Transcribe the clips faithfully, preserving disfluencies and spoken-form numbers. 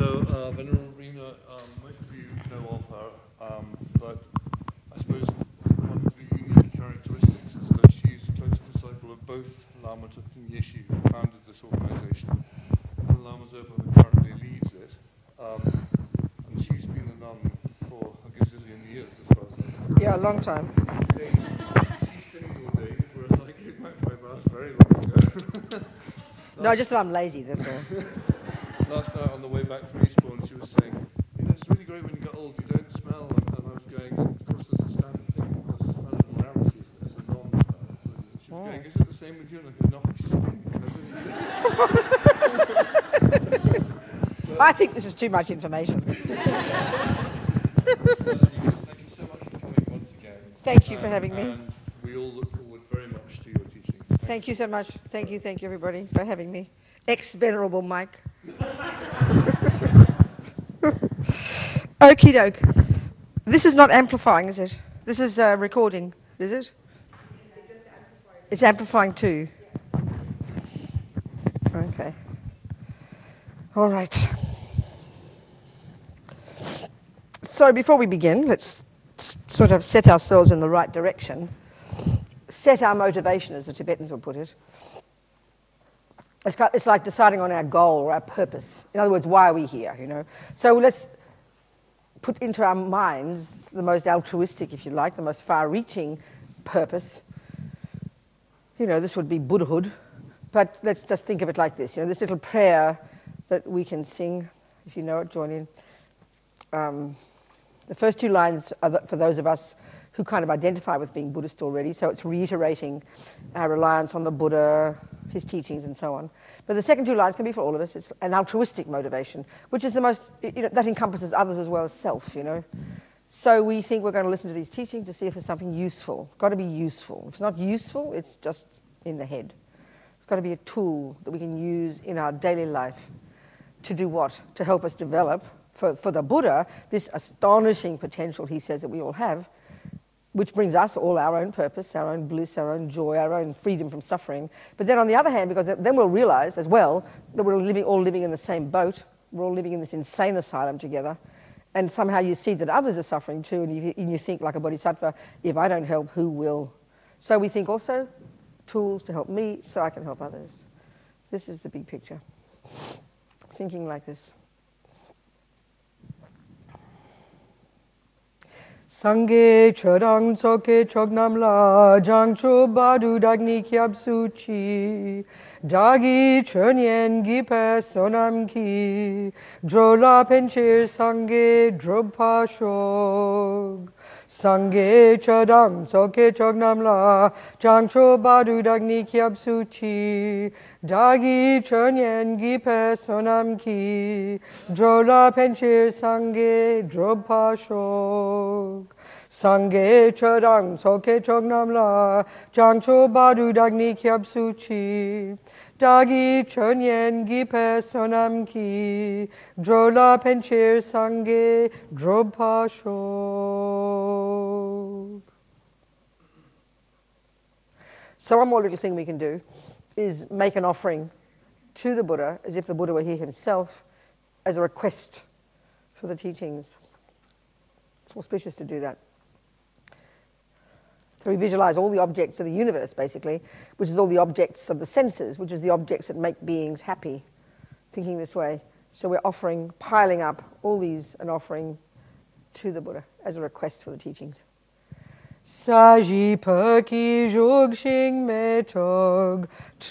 So, uh, Venerable Rena, um, most of you know of her, um, but I suppose one of the unique characteristics is that she's a close disciple of both Lama Tupten Yeshe, who founded this organization, and Lama Zopa, who currently leads it. Um, and she's been a nun for a gazillion years, as far as I can see. Yeah, a long time. She stayed, she stayed ordained, whereas I gave my, my vows very long ago. No, just that I'm lazy, that's all. Last night on the way back from Eastbourne, she was saying, you know, it's really great when you get old, you don't smell. And, and I was going, of course, there's a standard thing, the smell of morality is there's a non-smell. And she was Oh. going, is it the same with you? And I go, no, I stink. so, I think this is too much information. uh, you guys, thank you so much for coming once again. Thank you for And- having me. And we all look forward very much to your teaching. Thank you so much. Thank you, thank you, everybody, for having me. Ex-Venerable Mike. Okie doke. This is not amplifying, is it? This is uh, recording, is it? It's amplifying too. Okay. All right. So before we begin, let's s- sort of set ourselves in the right direction. Set our motivation, as the Tibetans would put it. It's, got, it's like deciding on our goal or our purpose. In other words, why are we here, you know? So let's put into our minds the most altruistic, if you like, the most far-reaching purpose. You know, this would be Buddhahood. But let's just think of it like this. You know, this little prayer that we can sing, if you know it, join in. Um, the first two lines are for those of us who kind of identify with being Buddhist already, so it's reiterating our reliance on the Buddha, his teachings, and so on. But the second two lines can be for all of us. It's an altruistic motivation, which is the most, you know, that encompasses others as well as self, you know. So we think we're going to listen to these teachings to see if there's something useful. It's got to be useful. If it's not useful, it's just in the head. It's got to be a tool that we can use in our daily life to do what? To help us develop, for, for the Buddha, this astonishing potential he says that we all have, which brings us all our own purpose, our own bliss, our own joy, our own freedom from suffering. But then on the other hand, because then we'll realize as well that we're living, all living in the same boat, we're all living in this insane asylum together, and somehow you see that others are suffering too, and you, and you think like a bodhisattva, if I don't help, who will? So we think also tools to help me so I can help others. This is the big picture. Thinking like this. Sangye chodang tsoke chognam la jangcho badu dagni kyab suchi dagi chönyen gipe sonam ki drola penchir sangye dropa shog Sangye chodang tsoke chognam la jangcho badu dagni kyab suchi dagi chönyen gipe sonam ki drola penchir sangye dropa shog Sangye chodang soke chognam la jangcho badu dagni kyab suchi dagi chönyen gipe sonam ki drola penchir sangye dropa shog. So one more little thing we can do is make an offering to the Buddha as if the Buddha were here himself as a request for the teachings. It's auspicious to do that. So we visualize all the objects of the universe, basically, which is all the objects of the senses, which is the objects that make beings happy, thinking this way. So we're offering, piling up all these and offering to the Buddha as a request for the teachings. Saji perki jogshing metog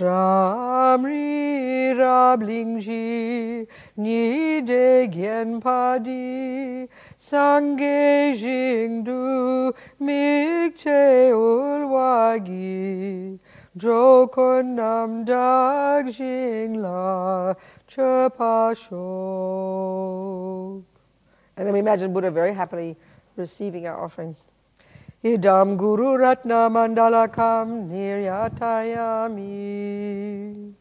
tramri rablingji ni de gen padi sangye jingdu mikche ulwagi drokon nam dag jingla chepashok. And then we imagine Buddha very happily receiving our offering. Idam Guru Ratna Mandalakam Niryatayami.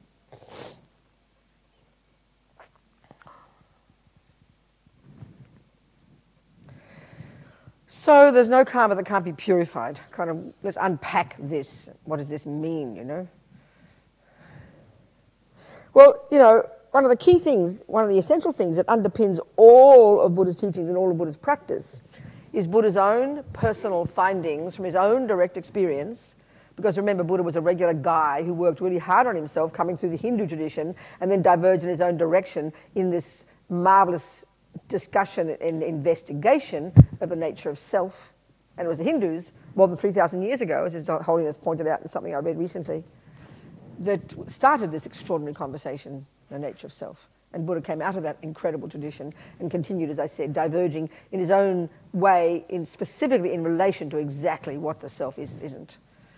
So there's no karma that can't be purified. Kind of, let's unpack this. What does this mean, you know? Well, you know, one of the key things, one of the essential things that underpins all of Buddha's teachings and all of Buddha's practice is Buddha's own personal findings from his own direct experience. Because remember, Buddha was a regular guy who worked really hard on himself, coming through the Hindu tradition, and then diverged in his own direction in this marvelous discussion and investigation of the nature of self. And it was the Hindus, more than three thousand years ago, as His Holiness pointed out in something I read recently, that started this extraordinary conversation, the nature of self. And Buddha came out of that incredible tradition and continued, as I said, diverging in his own way, in specifically in relation to exactly what the self is and isn't.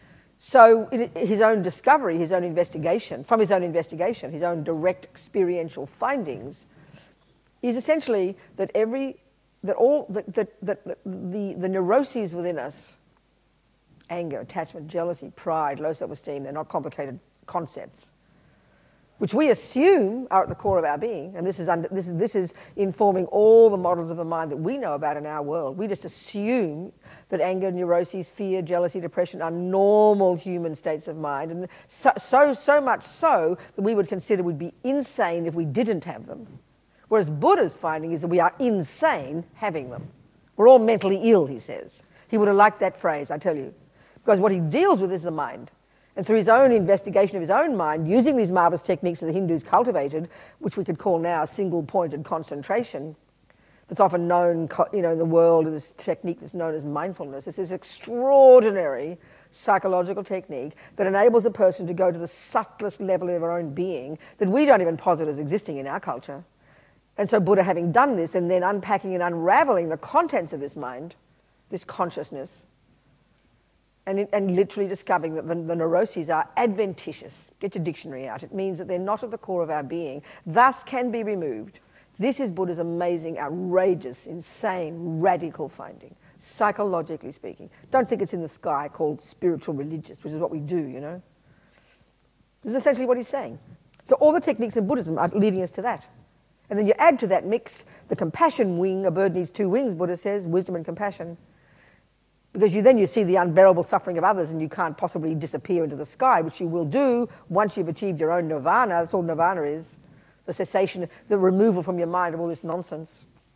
So in his own discovery, his own investigation, from his own investigation, his own direct experiential findings, is essentially that every, that all, that, that, that the, the neuroses within us, anger, attachment, jealousy, pride, low self-esteem, they're not complicated concepts, which we assume are at the core of our being, and this is, under, this, is, this is informing all the models of the mind that we know about in our world. We just assume that anger, neuroses, fear, jealousy, depression are normal human states of mind, and so, so, so much so that we would consider we'd be insane if we didn't have them. Whereas Buddha's finding is that we are insane having them. We're all mentally ill, he says. He would have liked that phrase, I tell you, because what he deals with is the mind. And through his own investigation of his own mind, using these marvelous techniques that the Hindus cultivated, which we could call now single-pointed concentration, that's often known, you know, in the world, this technique that's known as mindfulness. It's this extraordinary psychological technique that enables a person to go to the subtlest level of their own being that we don't even posit as existing in our culture. And so Buddha, having done this and then unpacking and unraveling the contents of this mind, this consciousness, And, it, and literally discovering that the, the neuroses are adventitious. Get your dictionary out. It means that they're not at the core of our being, thus can be removed. This is Buddha's amazing, outrageous, insane, radical finding, psychologically speaking. Don't think it's in the sky called spiritual religious, which is what we do, you know. This is essentially what he's saying. So all the techniques in Buddhism are leading us to that. And then you add to that mix the compassion wing. A bird needs two wings, Buddha says, wisdom and compassion. Because you, then you see the unbearable suffering of others and you can't possibly disappear into the sky, which you will do once you've achieved your own nirvana. That's all nirvana is. The cessation, the removal from your mind of all this nonsense,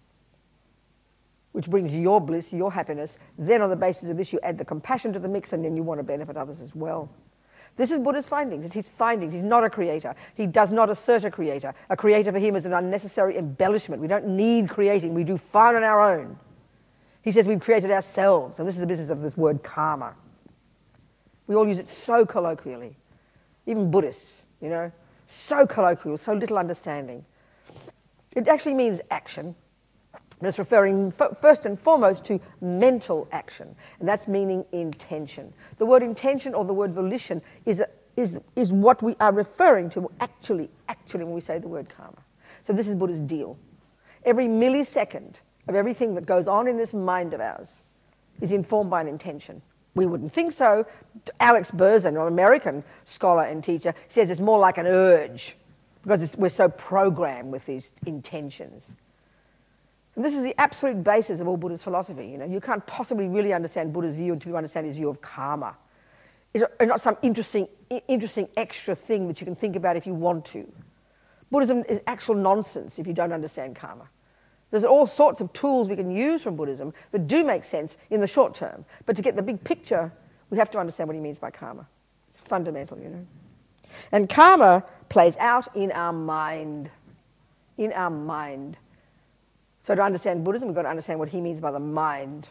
which brings you your bliss, your happiness. Then on the basis of this, you add the compassion to the mix, and then you want to benefit others as well. This is Buddha's findings. It's his findings. He's not a creator. He does not assert a creator. A creator for him is an unnecessary embellishment. We don't need creating. We do fine on our own. He says we've created ourselves, and this is the business of this word karma. We all use it so colloquially. Even Buddhists, you know, so colloquial, so little understanding. It actually means action, but it's referring f- first and foremost to mental action, and that's meaning intention. The word intention or the word volition is, a, is, is what we are referring to actually, actually when we say the word karma. So this is Buddha's deal. Every millisecond of everything that goes on in this mind of ours is informed by an intention. We wouldn't think so. Alex Berzin, an American scholar and teacher, says it's more like an urge because it's, we're so programmed with these intentions. And this is the absolute basis of all Buddha's philosophy. You know, you can't possibly really understand Buddha's view until you understand his view of karma. It's not some interesting, interesting extra thing that you can think about if you want to. Buddhism is actual nonsense if you don't understand karma. There's all sorts of tools we can use from Buddhism that do make sense in the short term. But to get the big picture, we have to understand what he means by karma. It's fundamental, you know. And karma plays out in our mind. In our mind. So to understand Buddhism, we've got to understand what he means by the mind.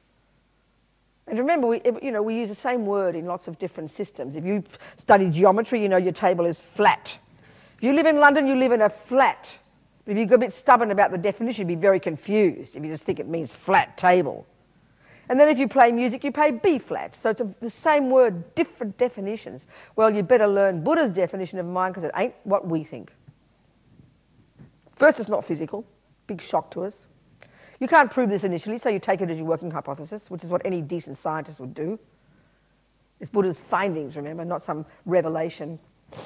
And remember, we, you know, we use the same word in lots of different systems. If you study geometry, you know your table is flat. If you live in London, you live in a flat. If you're a bit stubborn about the definition, you'd be very confused if you just think it means flat table. And then if you play music, you play B flat. So it's a, the same word, different definitions. Well, you better learn Buddha's definition of mind because it ain't what we think. First, it's not physical. Big shock to us. You can't prove this initially, so you take it as your working hypothesis, which is what any decent scientist would do. It's Buddha's findings, remember, not some revelation.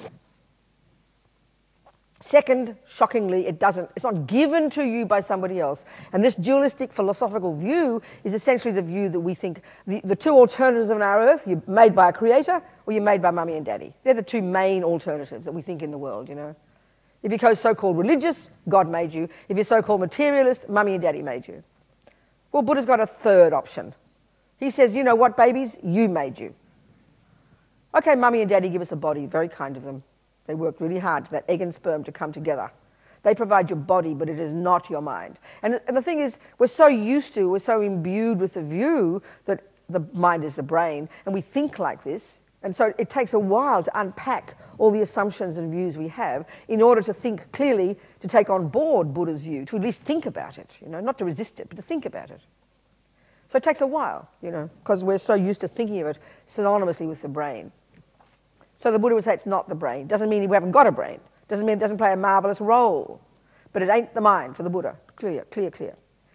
Second, shockingly, it doesn't, it's not given to you by somebody else. And this dualistic philosophical view is essentially the view that we think the, the two alternatives on our earth, you're made by a creator or you're made by mummy and daddy. They're the two main alternatives that we think in the world, you know. If you're so-called religious, God made you. If you're so-called materialist, mummy and daddy made you. Well, Buddha's got a third option. He says, you know what, babies? You made you. Okay, mummy and daddy give us a body, very kind of them. They worked really hard for that egg and sperm to come together. They provide your body, but it is not your mind. And, and the thing is, we're so used to, we're so imbued with the view that the mind is the brain, and we think like this. And so it takes a while to unpack all the assumptions and views we have in order to think clearly, to take on board Buddha's view, to at least think about it, you know, not to resist it, but to think about it. So it takes a while, you know, because we're so used to thinking of it synonymously with the brain. So the Buddha would say it's not the brain. Doesn't mean we haven't got a brain. Doesn't mean it doesn't play a marvelous role. But it ain't the mind for the Buddha. Clear, clear, clear.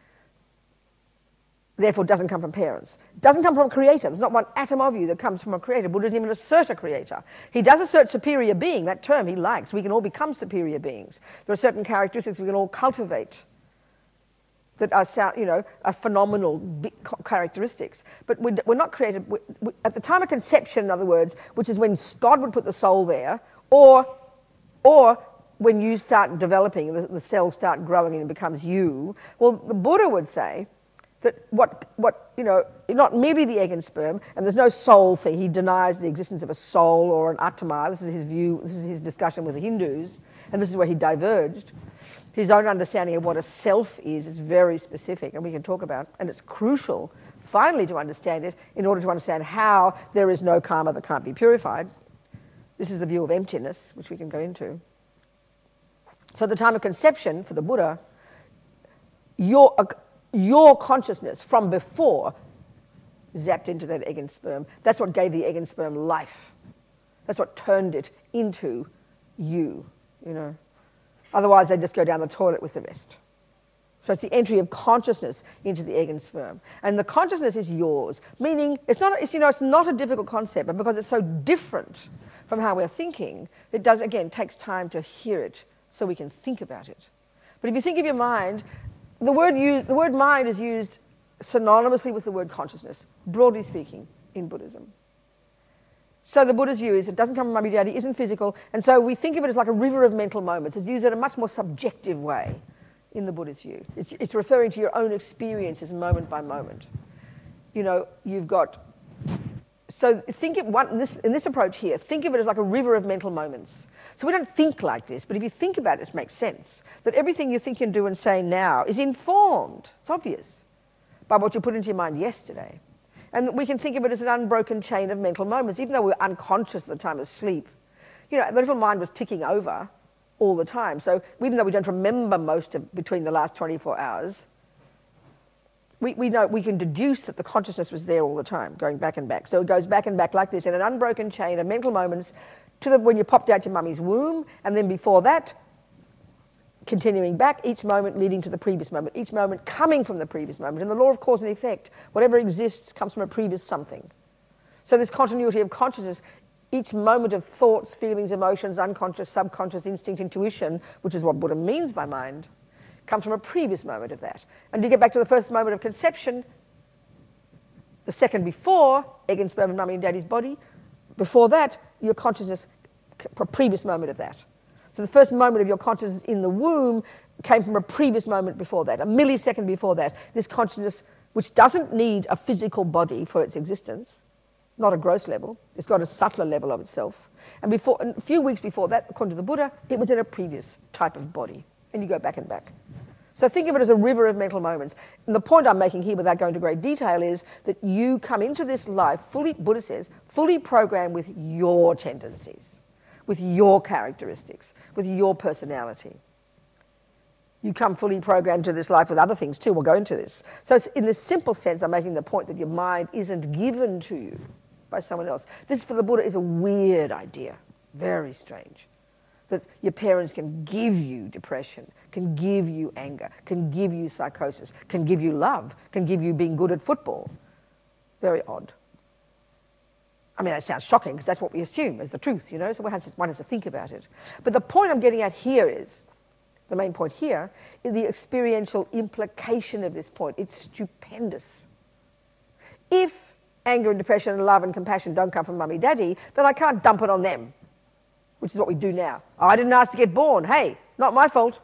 Therefore, it doesn't come from parents. It doesn't come from a creator. There's not one atom of you that comes from a creator. Buddha doesn't even assert a creator. He does assert superior being, that term he likes. We can all become superior beings. There are certain characteristics we can all cultivate that are, you know, are phenomenal characteristics. But we're not created, we, we, at the time of conception, in other words, which is when God would put the soul there, or, or when you start developing, the, the cells start growing and it becomes you, well, the Buddha would say that what, what, you know, not merely the egg and sperm, and there's no soul thing. He denies the existence of a soul or an Atma. This is his view, this is his discussion with the Hindus, and this is where he diverged. His own understanding of what a self is is very specific, and we can talk about, and it's crucial, finally, to understand it in order to understand how there is no karma that can't be purified. This is the view of emptiness, which we can go into. So at the time of conception, for the Buddha, your, uh, your consciousness from before zapped into that egg and sperm. That's what gave the egg and sperm life. That's what turned it into you, you know. Otherwise, they just go down the toilet with the rest. So it's the entry of consciousness into the egg and sperm. And the consciousness is yours, meaning it's not, it's, you know, it's not a difficult concept, but because it's so different from how we're thinking, it does, again, takes time to hear it so we can think about it. But if you think of your mind, the word, used, the word mind is used synonymously with the word consciousness, broadly speaking, in Buddhism. So the Buddha's view is it doesn't come from mummy daddy, isn't physical, and so we think of it as like a river of mental moments. It's used in a much more subjective way in the Buddha's view. It's, it's referring to your own experiences moment by moment. You know, you've got, so think it, one, in, this, in this approach here, think of it as like a river of mental moments. So we don't think like this, but if you think about it, it makes sense. That everything you think and do and say now is informed, it's obvious, by what you put into your mind yesterday. And we can think of it as an unbroken chain of mental moments, even though we're unconscious at the time of sleep. You know, the little mind was ticking over all the time. So even though we don't remember most of between the last twenty-four hours, we, we know we can deduce that the consciousness was there all the time, going back and back. So it goes back and back like this in an unbroken chain of mental moments to the, when you popped out your mummy's womb, and then before that, continuing back, each moment leading to the previous moment, each moment coming from the previous moment. And the law of cause and effect, whatever exists comes from a previous something. So this continuity of consciousness, each moment of thoughts, feelings, emotions, unconscious, subconscious, instinct, intuition, which is what Buddha means by mind, comes from a previous moment of that. And you get back to the first moment of conception, the second before, egg and sperm and mummy and daddy's body, before that, your consciousness, a previous moment of that. So the first moment of your consciousness in the womb came from a previous moment before that, a millisecond before that. This consciousness, which doesn't need a physical body for its existence, not a gross level, it's got a subtler level of itself. And before, a few weeks before that, according to the Buddha, it was in a previous type of body. And you go back and back. So think of it as a river of mental moments. And the point I'm making here, without going into great detail, is that you come into this life fully, Buddha says, fully programmed with your tendencies, with your characteristics, with your personality. You come fully programmed to this life with other things too. We'll go into this. So it's, in this simple sense, I'm making the point that your mind isn't given to you by someone else. This, for the Buddha, is a weird idea, very strange. That your parents can give you depression, can give you anger, can give you psychosis, can give you love, can give you being good at football. Very odd. I mean, that sounds shocking because that's what we assume is the truth, you know, so one has, to, one has to think about it. But the point I'm getting at here is, the main point here, is the experiential implication of this point. It's stupendous. If anger and depression and love and compassion don't come from mummy daddy, then I can't dump it on them. which is what we do now. I didn't ask to get born. Hey, not my fault.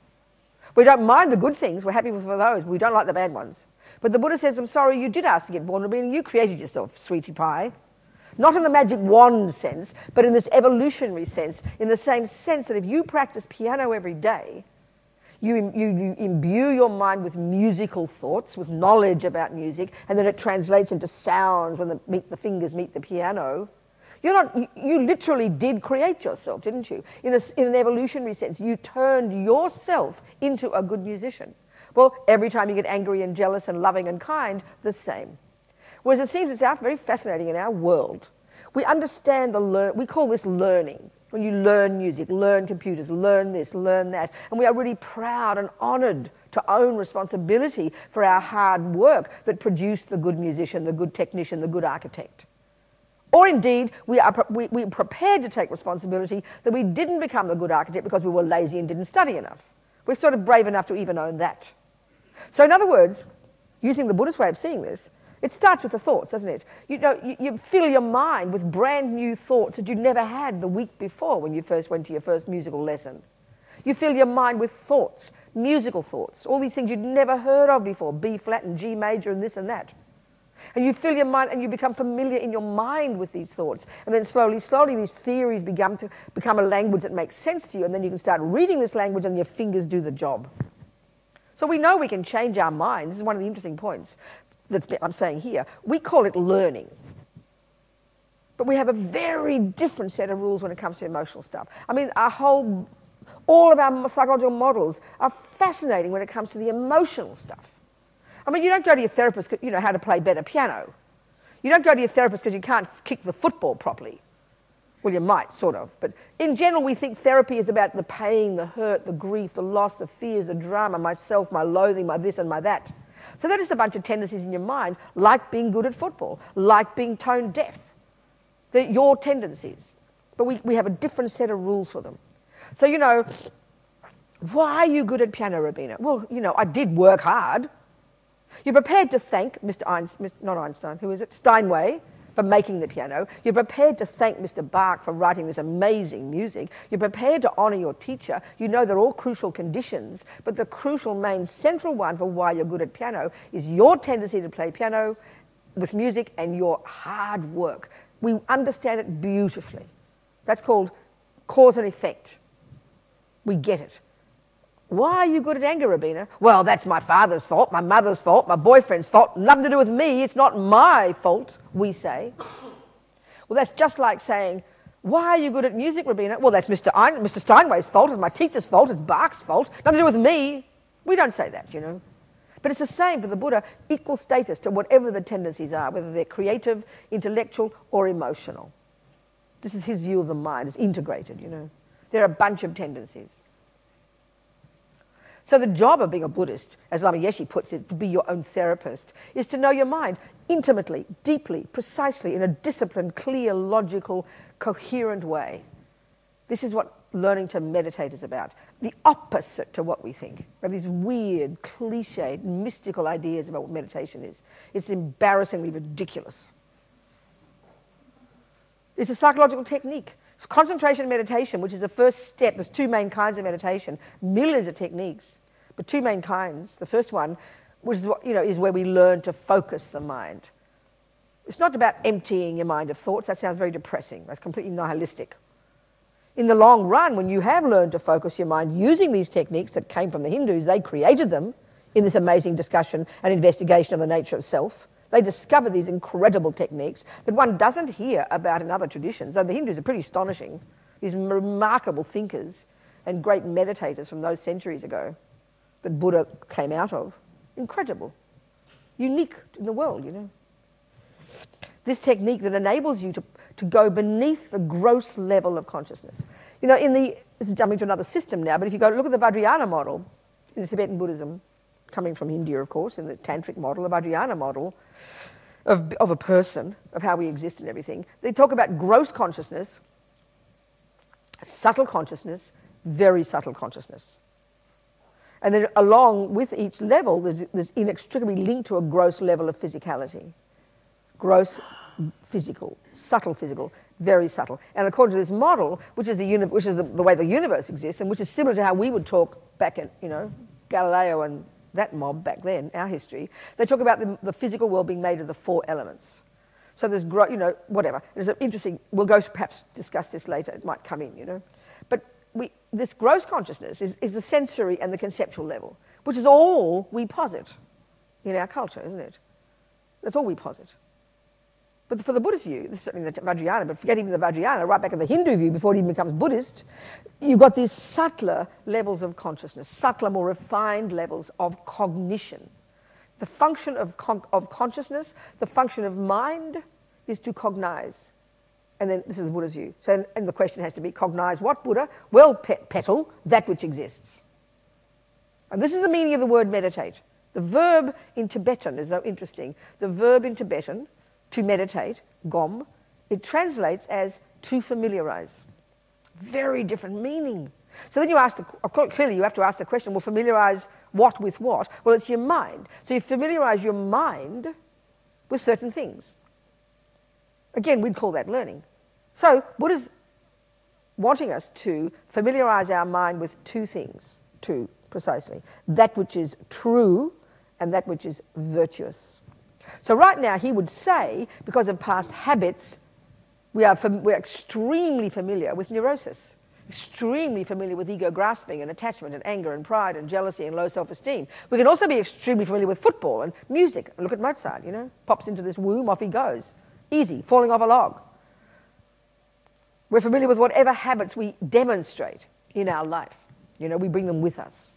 We don't mind the good things. We're happy with those. We don't like the bad ones. But the Buddha says, I'm sorry, you did ask to get born. I mean, you created yourself, sweetie pie. Not in the magic wand sense, but in this evolutionary sense, in the same sense that if you practice piano every day, you, you, you imbue your mind with musical thoughts, with knowledge about music, and then it translates into sound when the, meet, the fingers meet the piano. You're not, you, you literally did create yourself, didn't you? In, a, in an evolutionary sense, you turned yourself into a good musician. Well, every time you get angry and jealous and loving and kind, the same. Whereas it seems it's out very fascinating in our world. We understand the learn, we call this learning. When you learn music, learn computers, learn this, learn that. And we are really proud and honoured to own responsibility for our hard work that produced the good musician, the good technician, the good architect. Or indeed, we are, we, we are prepared to take responsibility that we didn't become the good architect because we were lazy and didn't study enough. We're sort of brave enough to even own that. So in other words, using the Buddhist way of seeing this, it starts with the thoughts, doesn't it? You know, you, you fill your mind with brand new thoughts that you never had the week before when you first went to your first musical lesson. You fill your mind with thoughts, musical thoughts, all these things you'd never heard of before, B flat and G major and this and that. And you fill your mind and you become familiar in your mind with these thoughts. And then slowly, slowly these theories become, to become a language that makes sense to you, and then you can start reading this language and your fingers do the job. So we know we can change our mind. This is one of the interesting points that I'm saying here. We call it learning. But we have a very different set of rules when it comes to emotional stuff. I mean, our whole, all of our psychological models are fascinating when it comes to the emotional stuff. I mean, you don't go to your therapist, you know, how to play better piano. You don't go to your therapist because you can't kick the football properly. Well, you might, sort of. But in general, we think therapy is about the pain, the hurt, the grief, the loss, the fears, the drama, myself, my loathing, my this and my that. So they're just a bunch of tendencies in your mind, like being good at football, like being tone deaf. They're your tendencies. But we, we have a different set of rules for them. So, you know, why are you good at piano, Robina? Well, you know, I did work hard. You're prepared to thank Mister Einstein, not Einstein, who is it? Steinway, for making the piano. You're prepared to thank Mister Bach for writing this amazing music. You're prepared to honour your teacher. You know they're all crucial conditions, but the crucial main central one for why you're good at piano is your tendency to play piano with music and your hard work. We understand it beautifully. That's called cause and effect. We get it. Why are you good at anger, Robina? Well, that's my father's fault, my mother's fault, my boyfriend's fault. Nothing to do with me. It's not my fault, we say. Well, that's just like saying, why are you good at music, Robina? Well, that's Mister Ein- Mister Steinway's fault. It's my teacher's fault. It's Bach's fault. Nothing to do with me. We don't say that, you know. But it's the same for the Buddha, equal status to whatever the tendencies are, whether they're creative, intellectual, or emotional. This is his view of the mind. It's integrated, you know. There are a bunch of tendencies. So the job of being a Buddhist, as Lama Yeshe puts it, to be your own therapist, is to know your mind intimately, deeply, precisely, in a disciplined, clear, logical, coherent way. This is what learning to meditate is about. The opposite to what we think. We have these weird, cliched, mystical ideas about what meditation is. It's embarrassingly ridiculous. It's a psychological technique. It's concentration meditation, which is the first step. There's two main kinds of meditation, millions of techniques, but two main kinds. The first one, which is, what, you know, is where we learn to focus the mind. It's not about emptying your mind of thoughts. That sounds very depressing. That's completely nihilistic. In the long run, when you have learned to focus your mind using these techniques that came from the Hindus, they created them in this amazing discussion and investigation of the nature of self. They discovered these incredible techniques that one doesn't hear about in other traditions. So the Hindus are pretty astonishing, these remarkable thinkers and great meditators from those centuries ago that Buddha came out of. Incredible. Unique in the world, you know. This technique that enables you to, to go beneath the gross level of consciousness. You know, in the, this is jumping to another system now, but if you go look at the Vajrayana model in the Tibetan Buddhism, coming from India, of course, in the Tantric model, the Vajrayana model of, of a person, of how we exist and everything, they talk about gross consciousness, subtle consciousness, very subtle consciousness. And then along with each level, there's, there's inextricably linked to a gross level of physicality. Gross physical, subtle physical, very subtle. And according to this model, which is the uni- which is the, the way the universe exists, and which is similar to how we would talk back at, you know, Galileo and that mob back then, our history, they talk about the, the physical world being made of the four elements. So there's, gro- you know, whatever. It's interesting. We'll go to perhaps discuss this later. It might come in, you know. But we, this gross consciousness is, is the sensory and the conceptual level, which is all we posit in our culture, isn't it? That's all we posit. But for the Buddhist view, this is certainly the Vajrayana, but forget even the Vajrayana, right back in the Hindu view, before it even becomes Buddhist, you've got these subtler levels of consciousness, subtler, more refined levels of cognition. The function of, con- of consciousness, the function of mind, is to cognize. And then this is the Buddha's view. So, and, and the question has to be, cognize what, Buddha? Well, pe- petal, that which exists. And this is the meaning of the word meditate. The verb in Tibetan is so interesting. The verb in Tibetan, to meditate, gom, it translates as to familiarize. Very different meaning. So then you ask, the, clearly you have to ask the question, well, familiarize what with what? Well, it's your mind. So you familiarize your mind with certain things. Again, we'd call that learning. So Buddha's wanting us to familiarize our mind with two things, two precisely, that which is true and that which is virtuous. So right now he would say, because of past habits, we are fam- we're extremely familiar with neurosis, extremely familiar with ego grasping and attachment and anger and pride and jealousy and low self-esteem. We can also be extremely familiar with football and music. Look at Mozart, you know, pops into this womb, off he goes. Easy, falling off a log. We're familiar with whatever habits we demonstrate in our life. You know, we bring them with us.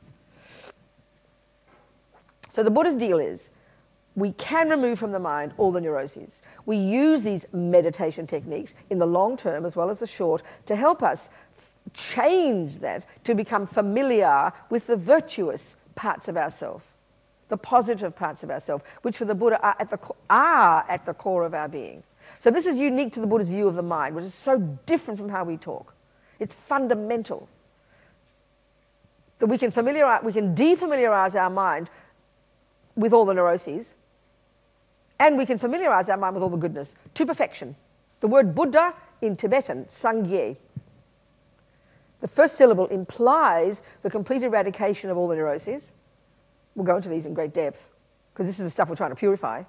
So the Buddha's deal is, we can remove from the mind all the neuroses. We use these meditation techniques in the long term as well as the short to help us f- change that to become familiar with the virtuous parts of ourselves, the positive parts of ourselves, which for the Buddha are at the, co- are at the core of our being. So this is unique to the Buddha's view of the mind, which is so different from how we talk. It's fundamental that we can familiarize, we can defamiliarize our mind with all the neuroses, and we can familiarize our mind with all the goodness to perfection. The word Buddha in Tibetan, Sangye, the first syllable implies the complete eradication of all the neuroses. We'll go into these in great depth, because this is the stuff we're trying to purify.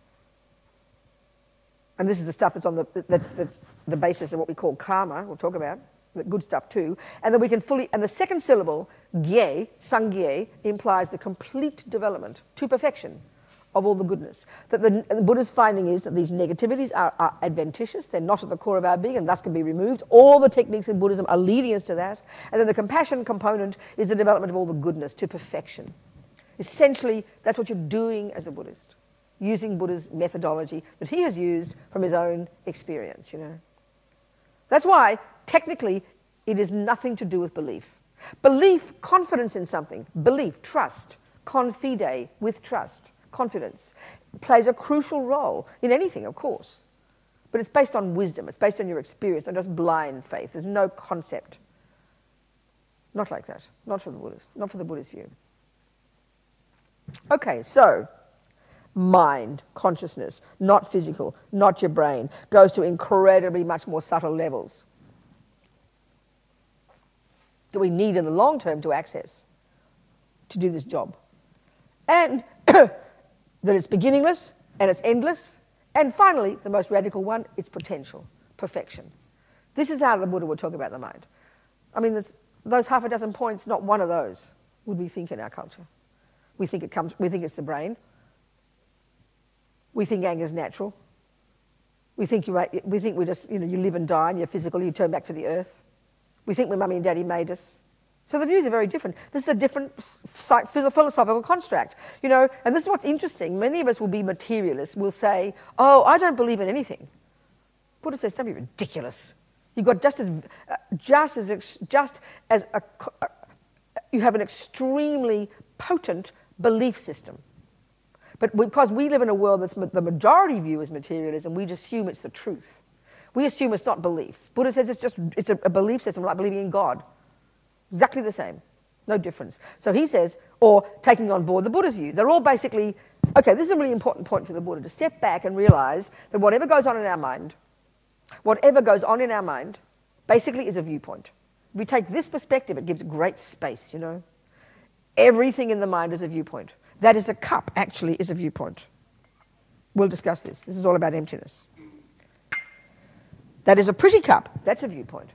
And this is the stuff that's on the, that's, that's the basis of what we call karma, we'll talk about, the good stuff too. And then we can fully, and the second syllable, gye, sangye, implies the complete development to perfection of all the goodness. That the, the Buddha's finding is that these negativities are, are adventitious, they're not at the core of our being and thus can be removed. All the techniques in Buddhism are leading us to that. And then the compassion component is the development of all the goodness to perfection. Essentially, that's what you're doing as a Buddhist, using Buddha's methodology that he has used from his own experience, you know. That's why, technically, it is nothing to do with belief. Belief, confidence in something, belief, trust, confide, with trust, confidence, plays a crucial role in anything, of course. But it's based on wisdom, it's based on your experience, not just blind faith. There's no concept. Not like that, not for the Buddhist, not for the Buddhist view. Okay, so mind, consciousness, not physical, not your brain, goes to incredibly much more subtle levels that we need in the long term to access to do this job. And that it's beginningless and it's endless. And finally, the most radical one, it's potential, perfection. This is how the Buddha would talk about the mind. I mean, those half a dozen points, not one of those would we think in our culture. We think it comes, we think it's the brain. We think anger is natural. We think you, we think we just, you know, you live and die and you're physical, you turn back to the earth. We think when mummy and daddy made us. So the views are very different. This is a different philosophical construct, you know, and this is what's interesting. Many of us will be materialists, will say, oh, I don't believe in anything. Buddha says, don't be ridiculous. You've got just as, uh, just as, just as a, uh, you have an extremely potent belief system. But because we live in a world that's the majority view is materialism, we just assume it's the truth. We assume it's not belief. Buddha says it's just it's a, a belief system like believing in God. Exactly the same. No difference. So he says, or taking on board the Buddha's view. They're all basically, okay, this is a really important point for the Buddha, to step back and realize that whatever goes on in our mind, Whatever goes on in our mind basically is a viewpoint. If we take this perspective, it gives great space, you know. Everything in the mind is a viewpoint. That is a cup, actually, is a viewpoint. We'll discuss this. This is all about emptiness. That is a pretty cup. That's a viewpoint.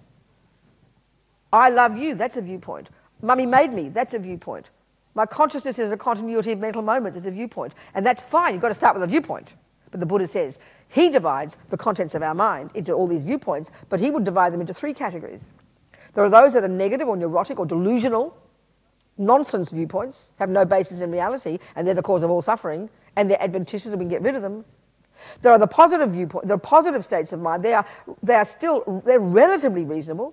I love you. That's a viewpoint. Mummy made me. That's a viewpoint. My consciousness is a continuity of mental moments. Is a viewpoint. And that's fine. You've got to start with a viewpoint. But the Buddha says he divides the contents of our mind into all these viewpoints, but he would divide them into three categories. There are those that are negative or neurotic or delusional, nonsense viewpoints, have no basis in reality, and they're the cause of all suffering, and they're adventitious and we can get rid of them. There are the positive viewpoints, there are positive states of mind. They are, they are still, they're relatively reasonable,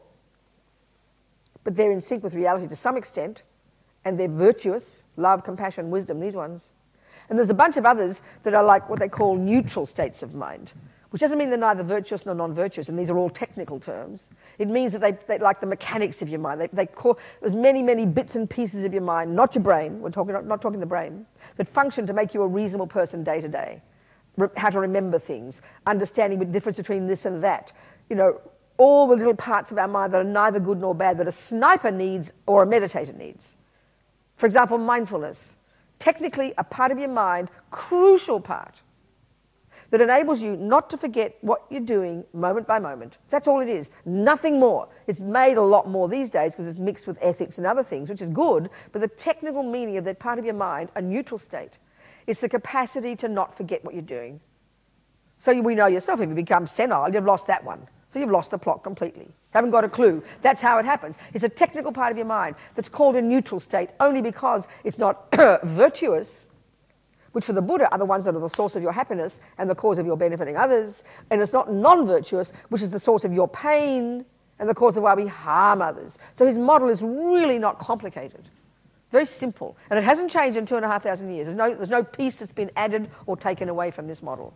but they're in sync with reality to some extent, and they're virtuous, love, compassion, wisdom, these ones. And there's a bunch of others that are like what they call neutral states of mind, which doesn't mean they're neither virtuous nor non-virtuous, and these are all technical terms. It means that they, they like the mechanics of your mind. They, they call, there's many, many bits and pieces of your mind, not your brain, we're talking, not, not talking the brain, that function to make you a reasonable person day to day. Re- how to remember things, understanding the difference between this and that. You know, all the little parts of our mind that are neither good nor bad, that a sniper needs or a meditator needs. For example, mindfulness. Technically, a part of your mind, crucial part, that enables you not to forget what you're doing moment by moment. That's all it is, nothing more. It's made a lot more these days because it's mixed with ethics and other things, which is good, but the technical meaning of that part of your mind, a neutral state, is the capacity to not forget what you're doing. So we know yourself, if you become senile, you've lost that one. So you've lost the plot completely. Haven't got a clue. That's how it happens. It's a technical part of your mind that's called a neutral state only because it's not virtuous, which for the Buddha are the ones that are the source of your happiness and the cause of your benefiting others, and it's not non-virtuous, which is the source of your pain and the cause of why we harm others. So his model is really not complicated. Very simple. And it hasn't changed in two and a half thousand years. There's no, there's no piece that's been added or taken away from this model.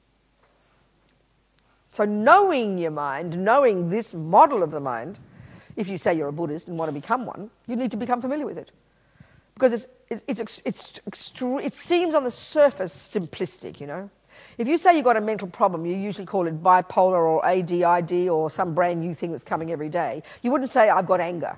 So knowing your mind, knowing this model of the mind, if you say you're a Buddhist and want to become one, you need to become familiar with it. Because it's, it's, it's, it's extre- it seems on the surface simplistic, you know. If you say you've got a mental problem, you usually call it bipolar or A D I D or some brand new thing that's coming every day. You wouldn't say, I've got anger.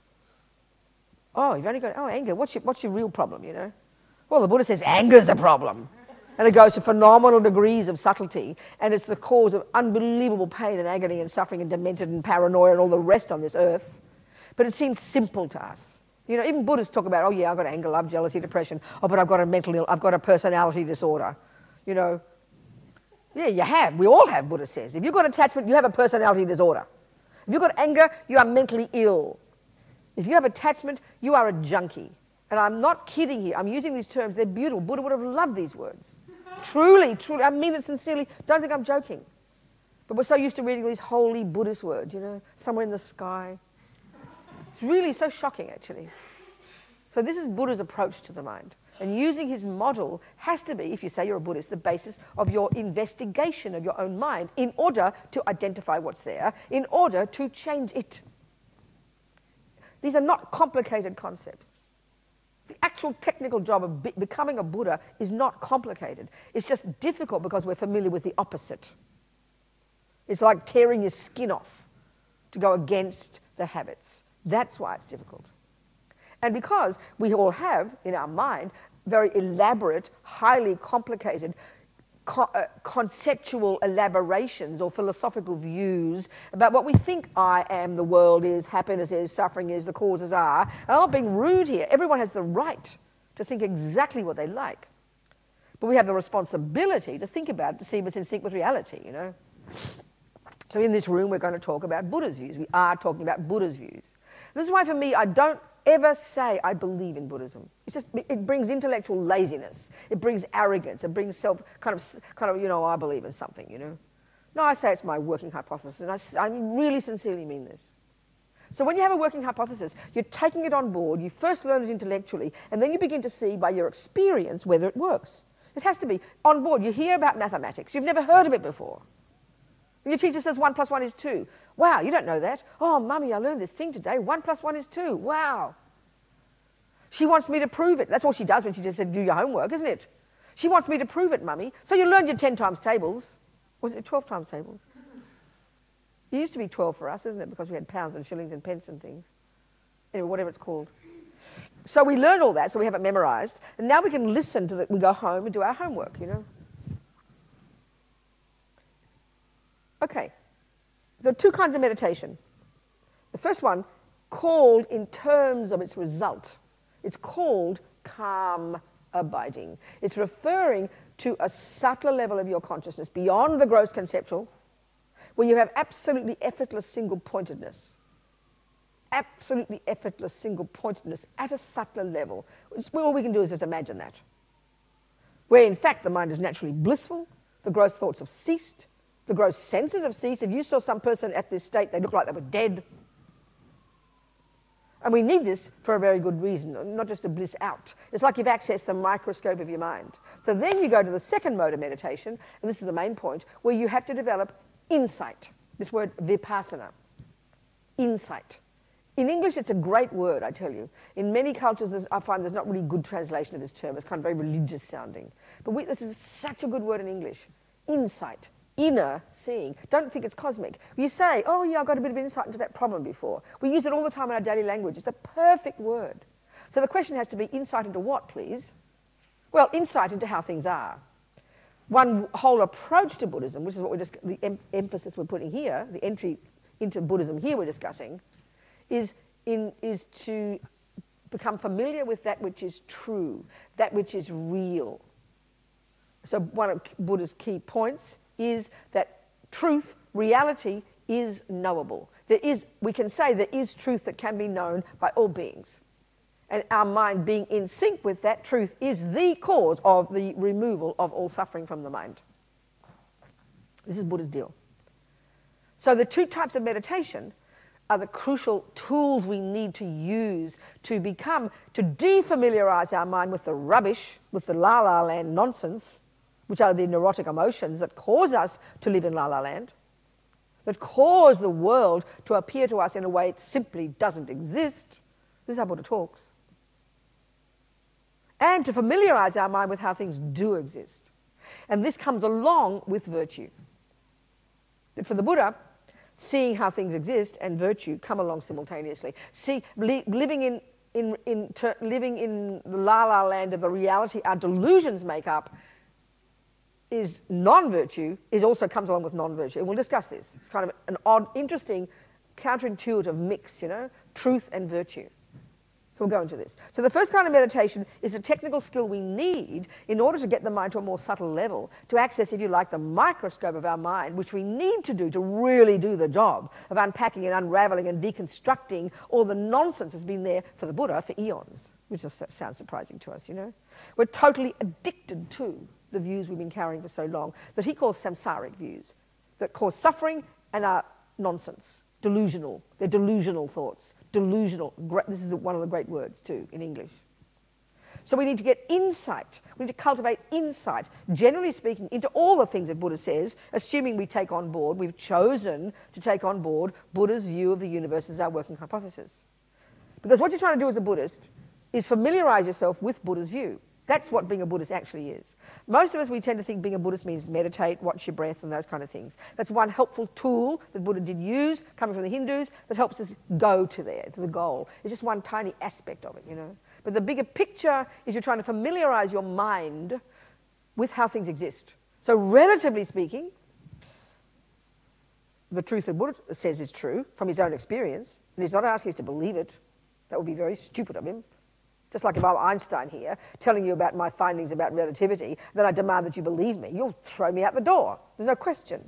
Oh, you've only got, oh, anger. What's your, what's your real problem, you know? Well, the Buddha says anger's the problem. And it goes to phenomenal degrees of subtlety, and it's the cause of unbelievable pain and agony and suffering and demented and paranoia and all the rest on this earth. But it seems simple to us. You know, even Buddhists talk about, oh yeah, I've got anger, love, jealousy, depression. Oh, but I've got a mental ill, I've got a personality disorder. You know, yeah, you have. We all have, Buddha says. If you've got attachment, you have a personality disorder. If you've got anger, you are mentally ill. If you have attachment, you are a junkie. And I'm not kidding here. I'm using these terms. They're beautiful. Buddha would have loved these words. Truly, truly, I mean it sincerely. Don't think I'm joking. But we're so used to reading these holy Buddhist words, you know, somewhere in the sky. It's really so shocking, actually. So this is Buddha's approach to the mind. And using his model has to be, if you say you're a Buddhist, the basis of your investigation of your own mind in order to identify what's there, in order to change it. These are not complicated concepts. The actual technical job of be- becoming a Buddha is not complicated. It's just difficult because we're familiar with the opposite. It's like tearing your skin off to go against the habits. That's why it's difficult. And because we all have, in our mind, very elaborate, highly complicated co- uh, conceptual elaborations or philosophical views about what we think I am, the world is, happiness is, suffering is, the causes are. And I'm not being rude here. Everyone has the right to think exactly what they like. But we have the responsibility to think about it, to see if it's in sync with reality, you know. So in this room, we're going to talk about Buddha's views. We are talking about Buddha's views. This is why, for me, I don't ever say I believe in Buddhism. It's just, it brings intellectual laziness. It brings arrogance. It brings self, kind of, kind of, you know, I believe in something, you know. No, I say it's my working hypothesis, and I, I really sincerely mean this. So when you have a working hypothesis, you're taking it on board, you first learn it intellectually, and then you begin to see by your experience whether it works. It has to be on board. You hear about mathematics. You've never heard of it before. Your teacher says one plus one is two. Wow, you don't know that. Oh, Mummy, I learned this thing today. One plus one is two. Wow. She wants me to prove it. That's all she does when she just said, do your homework, isn't it? She wants me to prove it, Mummy. So you learned your ten times tables. Was it twelve times tables? It used to be twelve for us, isn't it? Because we had pounds and shillings and pence and things. Anyway, whatever it's called. So we learn all that, so we have it memorized. And now we can listen to that. We go home and do our homework, you know. Okay. There are two kinds of meditation. The first one, called in terms of its result. It's called calm abiding. It's referring to a subtler level of your consciousness beyond the gross conceptual, where you have absolutely effortless single-pointedness. Absolutely effortless single-pointedness at a subtler level. All we can do is just imagine that. Where in fact the mind is naturally blissful, the gross thoughts have ceased, the gross senses have ceased. If you saw some person at this state, they look like they were dead. And we need this for a very good reason, not just to bliss out. It's like you've accessed the microscope of your mind. So then you go to the second mode of meditation, and this is the main point, where you have to develop insight. This word vipassana. Insight. In English, it's a great word, I tell you. In many cultures, I find there's not really good translation of this term. It's kind of very religious sounding. But we, this is such a good word in English. Insight. Inner seeing. Don't think it's cosmic. You say, oh yeah, I got a bit of insight into that problem before. We use it all the time in our daily language. It's a perfect word. So the question has to be, insight into what, please? Well, insight into how things are. One whole approach to Buddhism, which is what we're just, the em emphasis we're putting here, the entry into Buddhism here we're discussing, is, in, is to become familiar with that which is true, that which is real. So one of Buddha's key points is that truth, reality, is knowable. There is, we can say there is truth that can be known by all beings. And our mind being in sync with that truth is the cause of the removal of all suffering from the mind. This is Buddha's deal. So the two types of meditation are the crucial tools we need to use to become, to defamiliarize our mind with the rubbish, with the la-la land nonsense, which are the neurotic emotions that cause us to live in la-la land, that cause the world to appear to us in a way it simply doesn't exist. This is how Buddha talks. And to familiarize our mind with how things do exist. And this comes along with virtue. For the Buddha, seeing how things exist and virtue come along simultaneously. See, li living in, in, in living in the la-la land of the reality our delusions make up is non-virtue, is also comes along with non-virtue. And we'll discuss this. It's kind of an odd, interesting, counterintuitive mix, you know, truth and virtue. So we'll go into this. So the first kind of meditation is the technical skill we need in order to get the mind to a more subtle level, to access, if you like, the microscope of our mind, which we need to do to really do the job of unpacking and unraveling and deconstructing all the nonsense that's been there for the Buddha for eons, which just sounds surprising to us, you know. We're totally addicted to the views we've been carrying for so long that he calls samsaric views, that cause suffering and are nonsense, delusional. They're delusional thoughts. Delusional. This is one of the great words too in English. So we need to get insight. We need to cultivate insight, generally speaking, into all the things that Buddha says, assuming we take on board, we've chosen to take on board Buddha's view of the universe as our working hypothesis. Because what you're trying to do as a Buddhist is familiarize yourself with Buddha's view. That's what being a Buddhist actually is. Most of us, we tend to think being a Buddhist means meditate, watch your breath, and those kind of things. That's one helpful tool that Buddha did use, coming from the Hindus, that helps us go to there, to the goal. It's just one tiny aspect of it, you know. But the bigger picture is you're trying to familiarize your mind with how things exist. So relatively speaking, the truth that Buddha says is true from his own experience, and he's not asking us to believe it. That would be very stupid of him. Just like if I'm Einstein here, telling you about my findings about relativity, then I demand that you believe me. You'll throw me out the door. There's no question.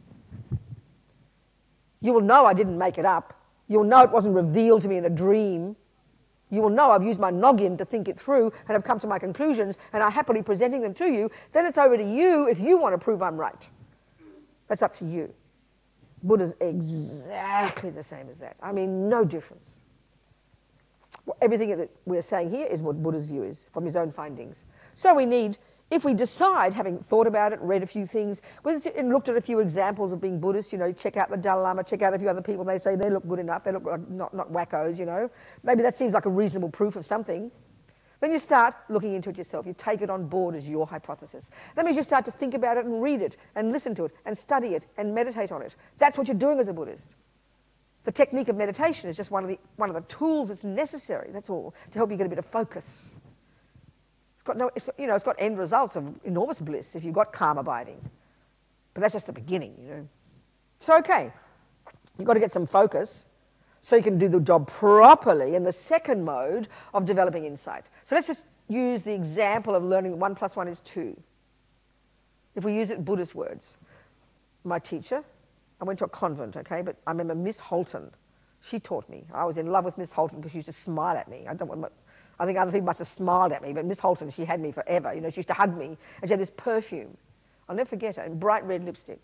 You will know I didn't make it up. You'll know it wasn't revealed to me in a dream. You will know I've used my noggin to think it through and have come to my conclusions, and I'm happily presenting them to you. Then it's over to you if you want to prove I'm right. That's up to you. Buddha's exactly the same as that. I mean, no difference. Everything that we're saying here is what Buddha's view is from his own findings. So we need, if we decide, having thought about it, read a few things, and looked at a few examples of being Buddhist, you know, check out the Dalai Lama, check out a few other people, they say they look good enough, they look like not, not wackos, you know. Maybe that seems like a reasonable proof of something. Then you start looking into it yourself. You take it on board as your hypothesis. That means you start to think about it and read it and listen to it and study it and meditate on it. That's what you're doing as a Buddhist. The technique of meditation is just one of the, one of the tools that's necessary, that's all, to help you get a bit of focus. It's got, no, it's got, you know, it's got end results of enormous bliss if you've got calm abiding. But that's just the beginning, you know. So, okay, you've got to get some focus so you can do the job properly in the second mode of developing insight. So let's just use the example of learning that one plus one is two. If we use it in Buddhist words. My teacher, I went to a convent, okay, but I remember Miss Holton. She taught me. I was in love with Miss Holton because she used to smile at me. I don't want, I think other people must have smiled at me, but Miss Holton, she had me forever. You know, she used to hug me, and she had this perfume. I'll never forget her, in bright red lipstick.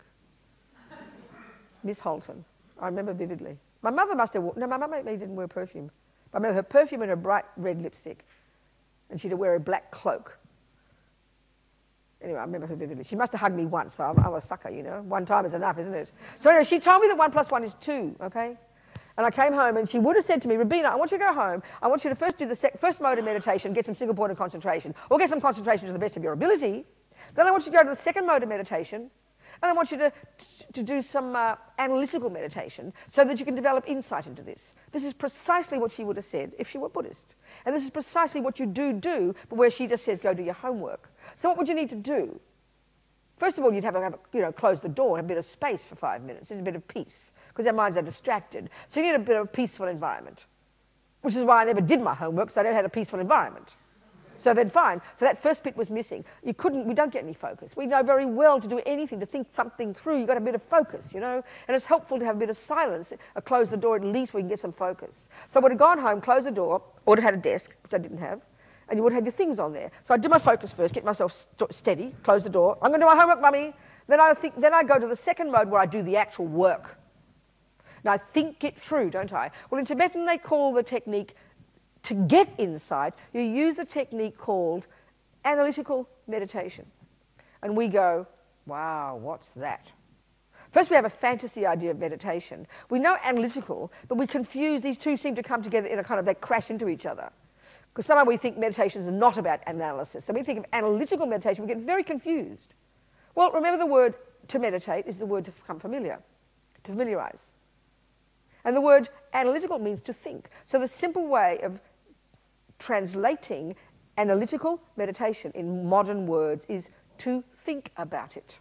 Miss Holton. I remember vividly. My mother must have, no, my mother maybe didn't wear perfume. But I remember her perfume and her bright red lipstick. And she'd wear a black cloak. Anyway, I remember her vividly. She must have hugged me once, so I'm, I'm a sucker, you know. One time is enough, isn't it? So anyway, she told me that one plus one is two, okay? And I came home, and she would have said to me, Rabina, I want you to go home. I want you to first do the sec- first mode of meditation, get some single point of concentration, or get some concentration to the best of your ability. Then I want you to go to the second mode of meditation, and I want you to, to do some uh, analytical meditation so that you can develop insight into this. This is precisely what she would have said if she were Buddhist. And this is precisely what you do do, but where she just says, go do your homework. So what would you need to do? First of all, you'd have to have, you know, close the door and have a bit of space for five minutes. There's a bit of peace, because our minds are distracted. So you need a bit of a peaceful environment, which is why I never did my homework, because I never had a peaceful environment. So then fine. So that first bit was missing. You couldn't, we don't get any focus. We know very well to do anything, to think something through, you've got a bit of focus, you know. And it's helpful to have a bit of silence, or close the door at least where you can get some focus. So I would have gone home, closed the door, or would have had a desk, which I didn't have, and you would have had your things on there. So I'd do my focus first, get myself st- steady, close the door. I'm going to do my homework, mummy. Then I think, then I go to the second mode where I do the actual work. Now I think it through, don't I? Well, in Tibetan they call the technique, to get insight, you use a technique called analytical meditation. And we go, wow, what's that? First we have a fantasy idea of meditation. We know analytical, but we confuse, these two seem to come together in a kind of, they crash into each other. Because somehow we think meditation is not about analysis. So we think of analytical meditation, we get very confused. Well, remember the word to meditate is the word to become familiar, to familiarize. And the word analytical means to think. So the simple way of translating analytical meditation in modern words is to think about it.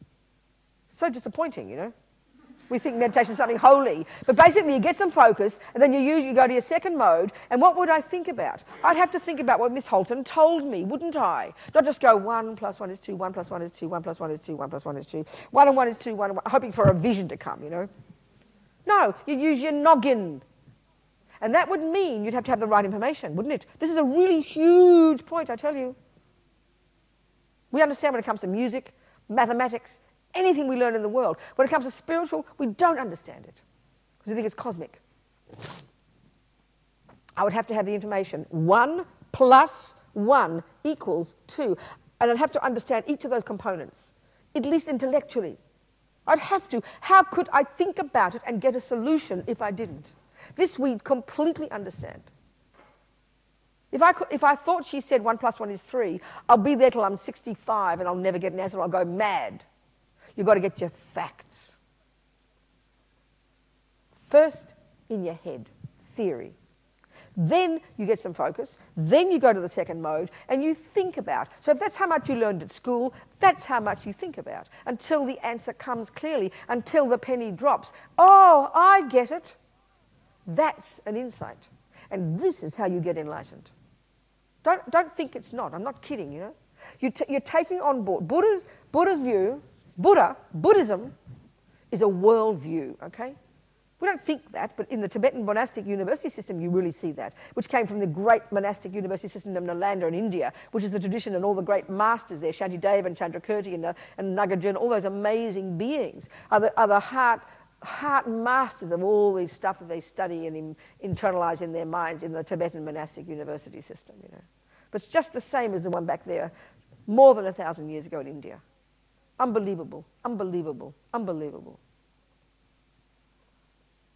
So disappointing, you know. We think meditation is something holy. But basically you get some focus, and then you use, you go to your second mode, and what would I think about? I'd have to think about what Miss Holton told me, wouldn't I? Not just go one plus one is two, one plus one is two, one plus one is two, one plus one is two, one and one is two, one and one, hoping for a vision to come, you know. No, you use your noggin. And that would mean you'd have to have the right information, wouldn't it? This is a really huge point, I tell you. We understand when it comes to music, mathematics, anything we learn in the world. When it comes to spiritual, we don't understand it, because we think it's cosmic. I would have to have the information. One plus one equals two. And I'd have to understand each of those components, at least intellectually. I'd have to. How could I think about it and get a solution if I didn't? This we completely understand. If I, could, if I thought she said one plus one is three, I'll be there till I'm sixty-five and I'll never get an answer, I'll go mad. You've got to get your facts. First, in your head, theory. Then you get some focus. Then you go to the second mode and you think about. So if that's how much you learned at school, that's how much you think about until the answer comes clearly, until the penny drops. Oh, I get it. That's an insight. And this is how you get enlightened. Don't, don't think it's not. I'm not kidding, you know. You t- you're taking on board. Buddha's, Buddha's view, Buddha, Buddhism is a world view, okay? We don't think that, but in the Tibetan monastic university system, you really see that, which came from the great monastic university system of Nalanda in India, which is the tradition and all the great masters there, Shantideva and Chandrakirti and, uh, and Nagarjuna, all those amazing beings are the, are the heart, heart masters of all this stuff that they study and in, internalize in their minds in the Tibetan monastic university system, you know. But it's just the same as the one back there more than a thousand years ago in India. Unbelievable, unbelievable, unbelievable.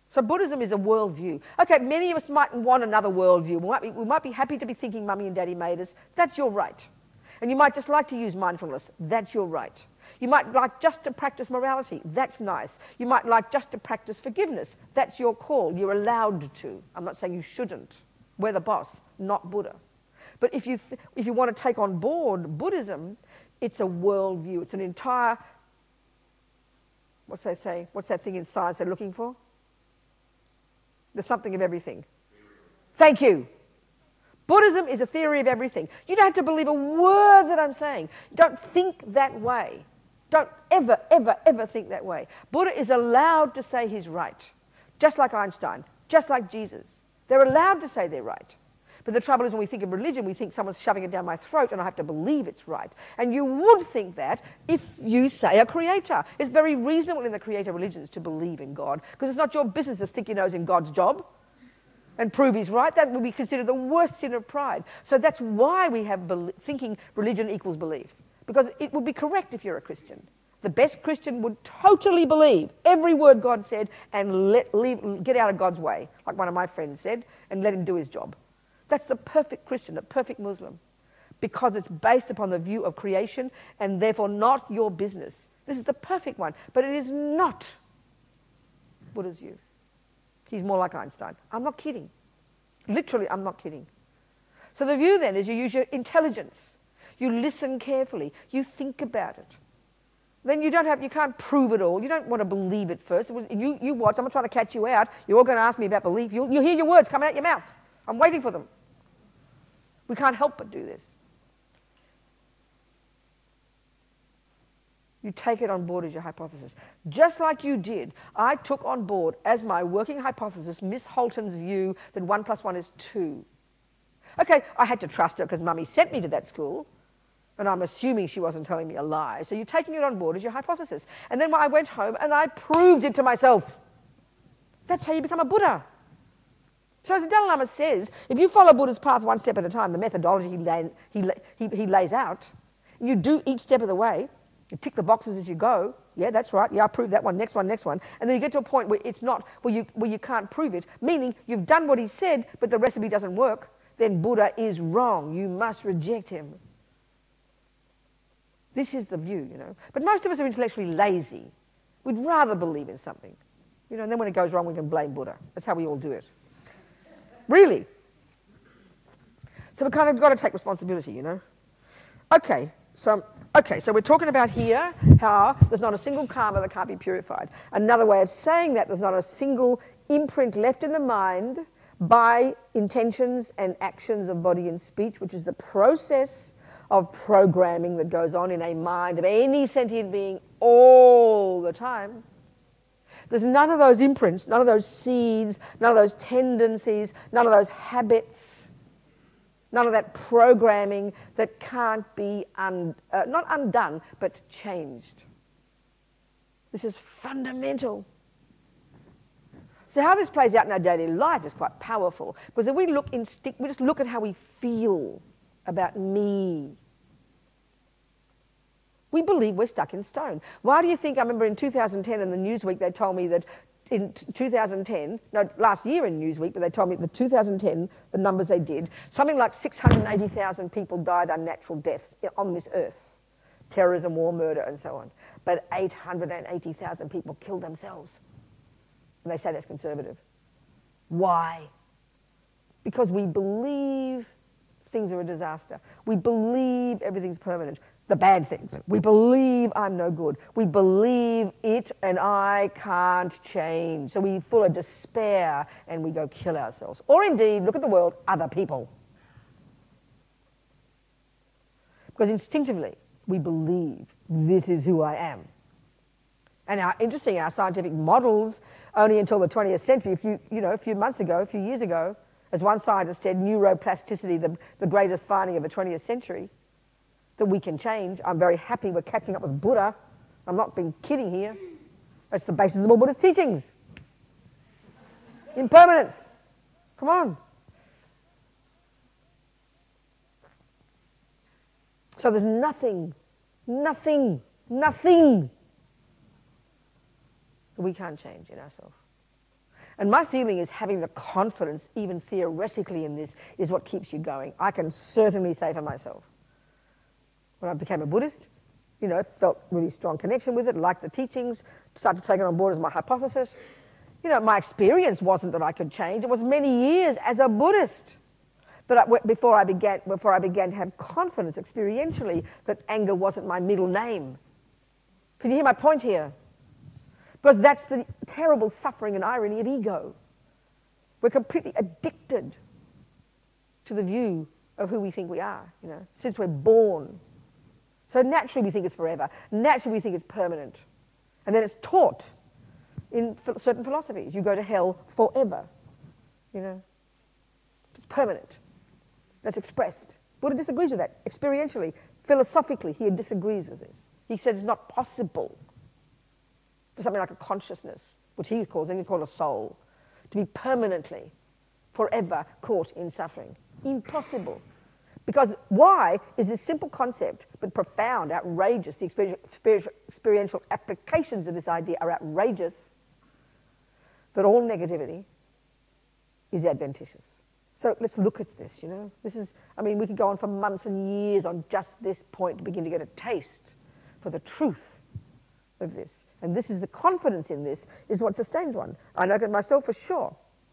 So Buddhism is a worldview. Okay, many of us might want another worldview. We might be, we might be happy to be thinking Mummy and Daddy made us. That's your right. And you might just like to use mindfulness. That's your right. You might like just to practice morality. That's nice. You might like just to practice forgiveness. That's your call. You're allowed to. I'm not saying you shouldn't. We're the boss, not Buddha. But if you, th- if you want to take on board Buddhism, it's a worldview. It's an entire, what's they say? What's that thing in science they're looking for? There's something of everything. Thank you. Buddhism is a theory of everything. You don't have to believe a word that I'm saying. Don't think that way. Don't ever, ever, ever think that way. Buddha is allowed to say he's right, just like Einstein, just like Jesus. They're allowed to say they're right. But the trouble is when we think of religion, we think someone's shoving it down my throat and I have to believe it's right. And you would think that if you say a creator. It's very reasonable in the creator religions to believe in God, because it's not your business to stick your nose in God's job and prove he's right. That would be considered the worst sin of pride. So that's why we have be- thinking religion equals belief, because it would be correct if you're a Christian. The best Christian would totally believe every word God said and let, leave, get out of God's way, like one of my friends said, and let him do his job. That's the perfect Christian, the perfect Muslim, because it's based upon the view of creation and therefore not your business. This is the perfect one, but it is not Buddha's view. He's more like Einstein. I'm not kidding. Literally, I'm not kidding. So the view then is you use your intelligence. You listen carefully. You think about it. Then you don't have, you can't prove it all. You don't want to believe it first. You, you watch. I'm not trying to catch you out. You're all going to ask me about belief. You'll, you'll hear your words coming out your mouth. I'm waiting for them. We can't help but do this. You take it on board as your hypothesis. Just like you did, I took on board as my working hypothesis Miss Holton's view that one plus one is two. Okay, I had to trust her because Mummy sent me to that school, and I'm assuming she wasn't telling me a lie. So you're taking it on board as your hypothesis. And then I went home and I proved it to myself. That's how you become a Buddha. So as the Dalai Lama says, if you follow Buddha's path one step at a time, the methodology he, lay, he, he, he lays out, and you do each step of the way, you tick the boxes as you go, yeah, that's right, yeah, I proved that one, next one, next one, and then you get to a point where it's not, where you, where you can't prove it, meaning you've done what he said, but the recipe doesn't work, then Buddha is wrong. You must reject him. This is the view, you know. But most of us are intellectually lazy. We'd rather believe in something. You know, and then when it goes wrong, we can blame Buddha. That's how we all do it. Really. So we kind of got to take responsibility, you know. Okay, so okay, so we're talking about here how there's not a single karma that can't be purified. Another way of saying that, there's not a single imprint left in the mind by intentions and actions of body and speech, which is the process of programming that goes on in a mind of any sentient being all the time. There's none of those imprints, none of those seeds, none of those tendencies, none of those habits, none of that programming that can't be, un, uh, not undone, but changed. This is fundamental. So how this plays out in our daily life is quite powerful, because if we look instinct, we just look at how we feel about me. We believe we're stuck in stone. Why do you think, I remember in two thousand ten in the Newsweek, they told me that in two thousand ten, no, last year in Newsweek, but they told me that two thousand ten, the numbers they did, something like six hundred eighty thousand people died unnatural deaths on this earth. Terrorism, war, murder, and so on. But eight hundred eighty thousand people killed themselves. And they say that's conservative. Why? Because we believe things are a disaster. We believe everything's permanent. The bad things. We believe I'm no good. We believe it and I can't change. So we full of despair and we go kill ourselves. Or indeed, look at the world, other people. Because instinctively, we believe this is who I am. And our, interesting, our scientific models, only until the twentieth century, a few, you know, a few months ago, a few years ago, as one scientist said, neuroplasticity, the, the greatest finding of the twentieth century, that we can change. I'm very happy we're catching up with Buddha. I'm not being kidding here. That's the basis of all Buddha's teachings. Impermanence. Come on. So there's nothing, nothing, nothing that we can't change in ourselves. And my feeling is having the confidence, even theoretically in this, is what keeps you going. I can certainly say for myself. When I became a Buddhist, you know, felt really strong connection with it, liked the teachings, started to take it on board as my hypothesis. You know, my experience wasn't that I could change. It was many years as a Buddhist that I, before I began, before I began to have confidence experientially that anger wasn't my middle name. Can you hear my point here? Because that's the terrible suffering and irony of ego. We're completely addicted to the view of who we think we are, you know, since we're born. So naturally we think it's forever. Naturally we think it's permanent. And then it's taught in certain philosophies. You go to hell forever, you know. It's permanent. That's expressed. Buddha disagrees with that experientially. Philosophically, he disagrees with this. He says it's not possible for something like a consciousness, which he calls, and he calls a soul, to be permanently, forever caught in suffering. Impossible. Because why is this simple concept, but profound, outrageous, the experiential, experiential applications of this idea are outrageous, that all negativity is adventitious. So let's look at this, you know. This is, I mean, we could go on for months and years on just this point to begin to get a taste for the truth of this. And this is the confidence in this is what sustains one. I know it myself for sure.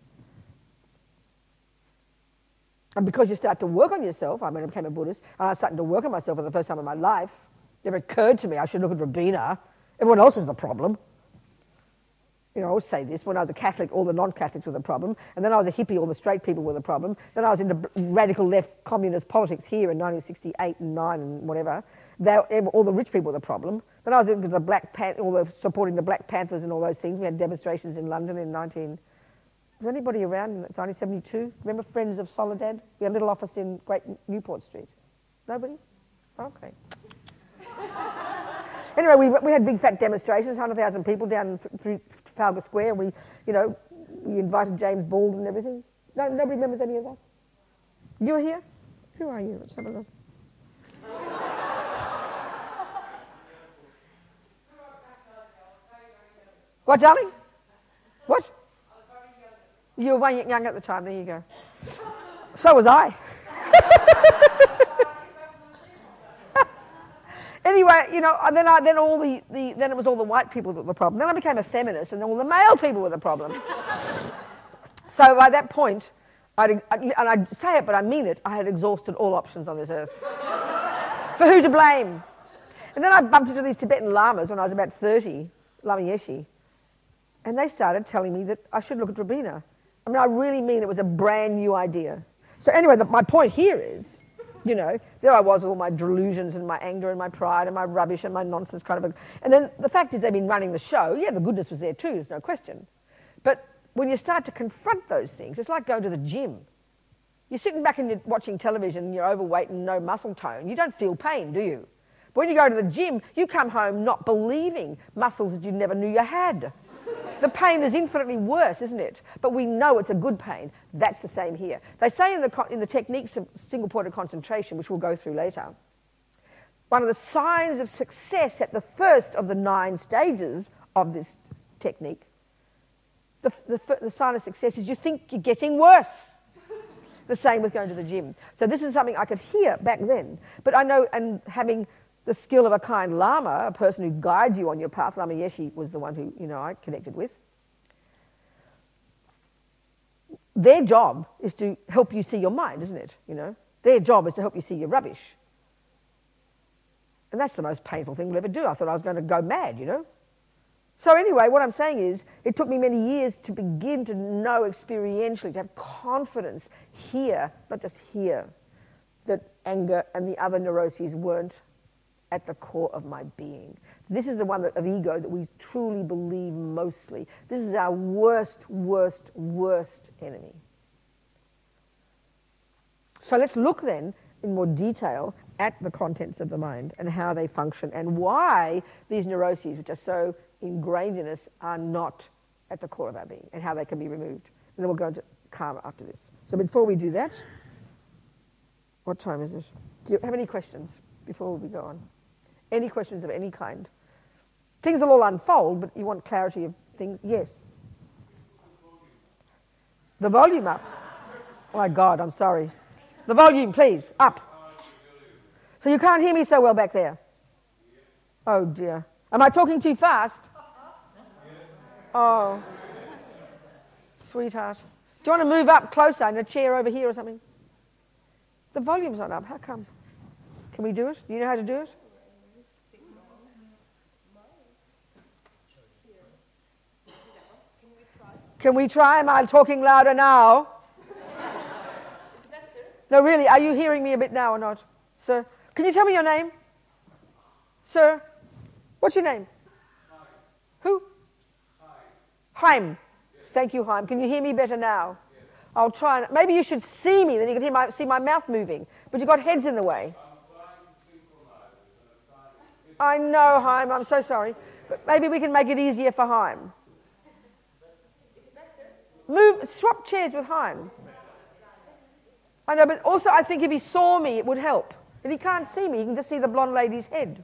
And because you start to work on yourself, I mean, I became a Buddhist, and I was starting to work on myself for the first time in my life. It never occurred to me I should look at Rabina. Everyone else is the problem. You know, I always say this, when I was a Catholic, all the non-Catholics were the problem, and then I was a hippie, all the straight people were the problem. Then I was into radical left communist politics here in nineteen sixty-eight and nine and whatever. They, all the rich people were the problem. Then I was into the Black Pan- all the, supporting the Black Panthers and all those things. We had demonstrations in London in nineteen... Was anybody around in nineteen seventy-two? Remember Friends of Soledad? We had a little office in Great Newport Street. Nobody? Okay. Anyway, we, we had big fat demonstrations, one hundred thousand people down th- through Trafalgar Square. We, you know, we invited James Baldwin and everything. No, nobody remembers any of that? You were here? Who are you? Let's have a look. What, darling? What? You were one young at the time, there you go. So was I. Anyway, you know, and then I, then all the, the then it was all the white people that were the problem. Then I became a feminist, and then all the male people were the problem. So by that point, I'd, and I say it, but I mean it, I had exhausted all options on this earth. For who to blame? And then I bumped into these Tibetan lamas when I was about thirty, Lama Yeshe, and they started telling me that I should look at Rabina. I mean, I really mean it was a brand new idea. So anyway, the, my point here is, you know, there I was with all my delusions and my anger and my pride and my rubbish and my nonsense kind of a... And then the fact is they've been running the show. Yeah, the goodness was there too, there's no question. But when you start to confront those things, it's like going to the gym. You're sitting back and you're watching television and you're overweight and no muscle tone. You don't feel pain, do you? But when you go to the gym, you come home not believing muscles that you never knew you had. The pain is infinitely worse, isn't it? But we know it's a good pain. That's the same here. They say in the, in the techniques of single point of concentration, which we'll go through later, one of the signs of success at the first of the nine stages of this technique, the, the, the sign of success is you think you're getting worse. The same with going to the gym. So this is something I could hear back then. But I know, and having the skill of a kind Lama, a person who guides you on your path, Lama Yeshe was the one who, you know, I connected with. Their job is to help you see your mind, isn't it? You know, their job is to help you see your rubbish. And that's the most painful thing we'll ever do. I thought I was going to go mad, you know. So anyway, what I'm saying is, it took me many years to begin to know experientially, to have confidence here, not just here, that anger and the other neuroses weren't at the core of my being. This is the one that, of ego that we truly believe mostly. This is our worst, worst, worst enemy. So let's look then in more detail at the contents of the mind and how they function and why these neuroses, which are so ingrained in us, are not at the core of our being and how they can be removed. And then we'll go into karma after this. So before we do that, what time is it? Do you have any questions before we go on? Any questions of any kind? Things will all unfold, but you want clarity of things? Yes? The volume up. Oh my God, I'm sorry. The volume, please, up. So you can't hear me so well back there? Oh dear. Am I talking too fast? Oh. Sweetheart. Do you want to move up closer in a chair over here or something? The volume's not up. How come? Can we do it? Do you know how to do it? Can we try? Am I talking louder now? No, really, are you hearing me a bit now or not? Sir, can you tell me your name? Sir, what's your name? Chaim. Who? Chaim. Chaim. Yes. Thank you, Chaim. Can you hear me better now? Yes. I'll try. And, maybe you should see me, then you can hear my, see my mouth moving. But you've got heads in the way. I'm trying to synchronize. I know, Chaim. I'm so sorry. But maybe we can make it easier for Chaim. Move, swap chairs with Chaim. I know, but also I think if he saw me, it would help. But he can't see me. He can just see the blonde lady's head.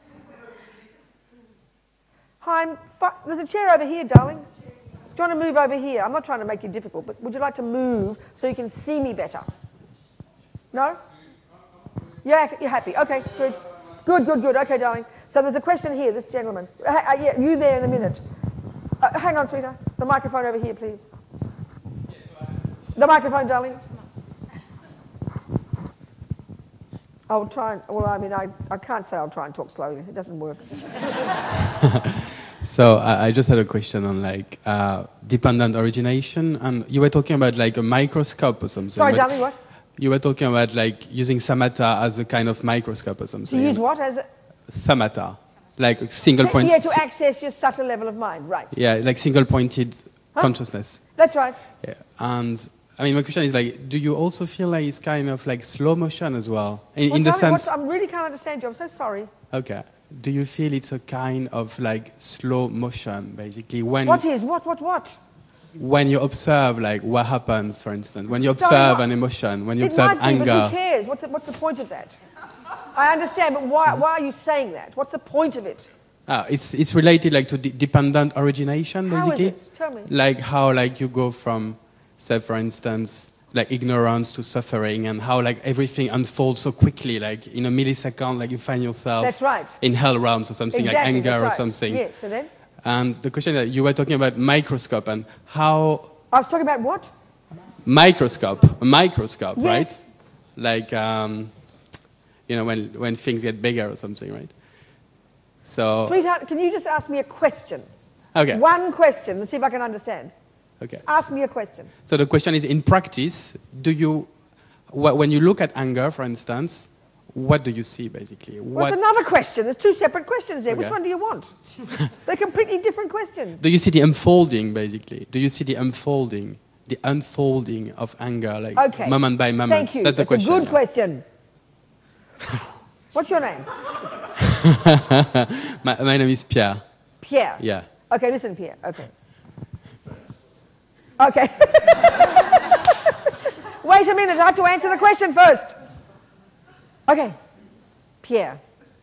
Chaim, there's a chair over here, darling. Do you want to move over here? I'm not trying to make you difficult, but would you like to move so you can see me better? No? Yeah, you're happy. Okay, good. Good, good, good. Okay, darling. So there's a question here, this gentleman. Uh, uh, yeah, you there in a minute. Uh, hang on, sweetheart. The microphone over here, please. The microphone, darling. I'll try and, well, I mean, I, I can't say I'll try and talk slowly. It doesn't work. So uh, I just had a question on like uh, dependent origination, and you were talking about like a microscope or something. Sorry, darling, what? You were talking about like using samatha as a kind of microscope or something. To use what as a... Samatha, like a single point. Yeah, to access your subtle level of mind, right. Yeah, like single pointed huh? consciousness. That's right. Yeah, and... I mean, my question is like, do you also feel like it's kind of like slow motion as well? In, well, in the sense, I really can't understand you. I'm so sorry. Okay. Do you feel it's a kind of like slow motion, basically? When what is what what what? When you observe like what happens, for instance, when you observe an emotion, when you it observe might be, anger. But who cares? What's the, what's the point of that? I understand, but why why are you saying that? What's the point of it? Ah, it's it's related like to de dependent origination, basically. How is it? Tell me. Like how like you go from, say, for instance, like ignorance to suffering, and how like everything unfolds so quickly, like in a millisecond, like you find yourself that's right. in hell realms or something, exactly, like anger right. or something. Yes, so then? And the question that you were talking about microscope and how... I was talking about what? Microscope, a microscope, yes. right? Like, um, you know, when, when things get bigger or something, right? So... Sweetheart, can you just ask me a question? Okay. One question, let's see if I can understand. Okay. Just ask me a question. So the question is, in practice, do you, when you look at anger, for instance, what do you see, basically? Well, what that's another question. There's two separate questions there. Okay. Which one do you want? They're completely different questions. Do you see the unfolding, basically? Do you see the unfolding, the unfolding of anger, like okay. moment by moment? Thank you. That's, That's the question. a good yeah. question. What's your name? my, my name is Pierre. Pierre? Yeah. Okay, listen, Pierre. Okay. Okay. Wait a minute, I have to answer the question first. Okay. Pierre.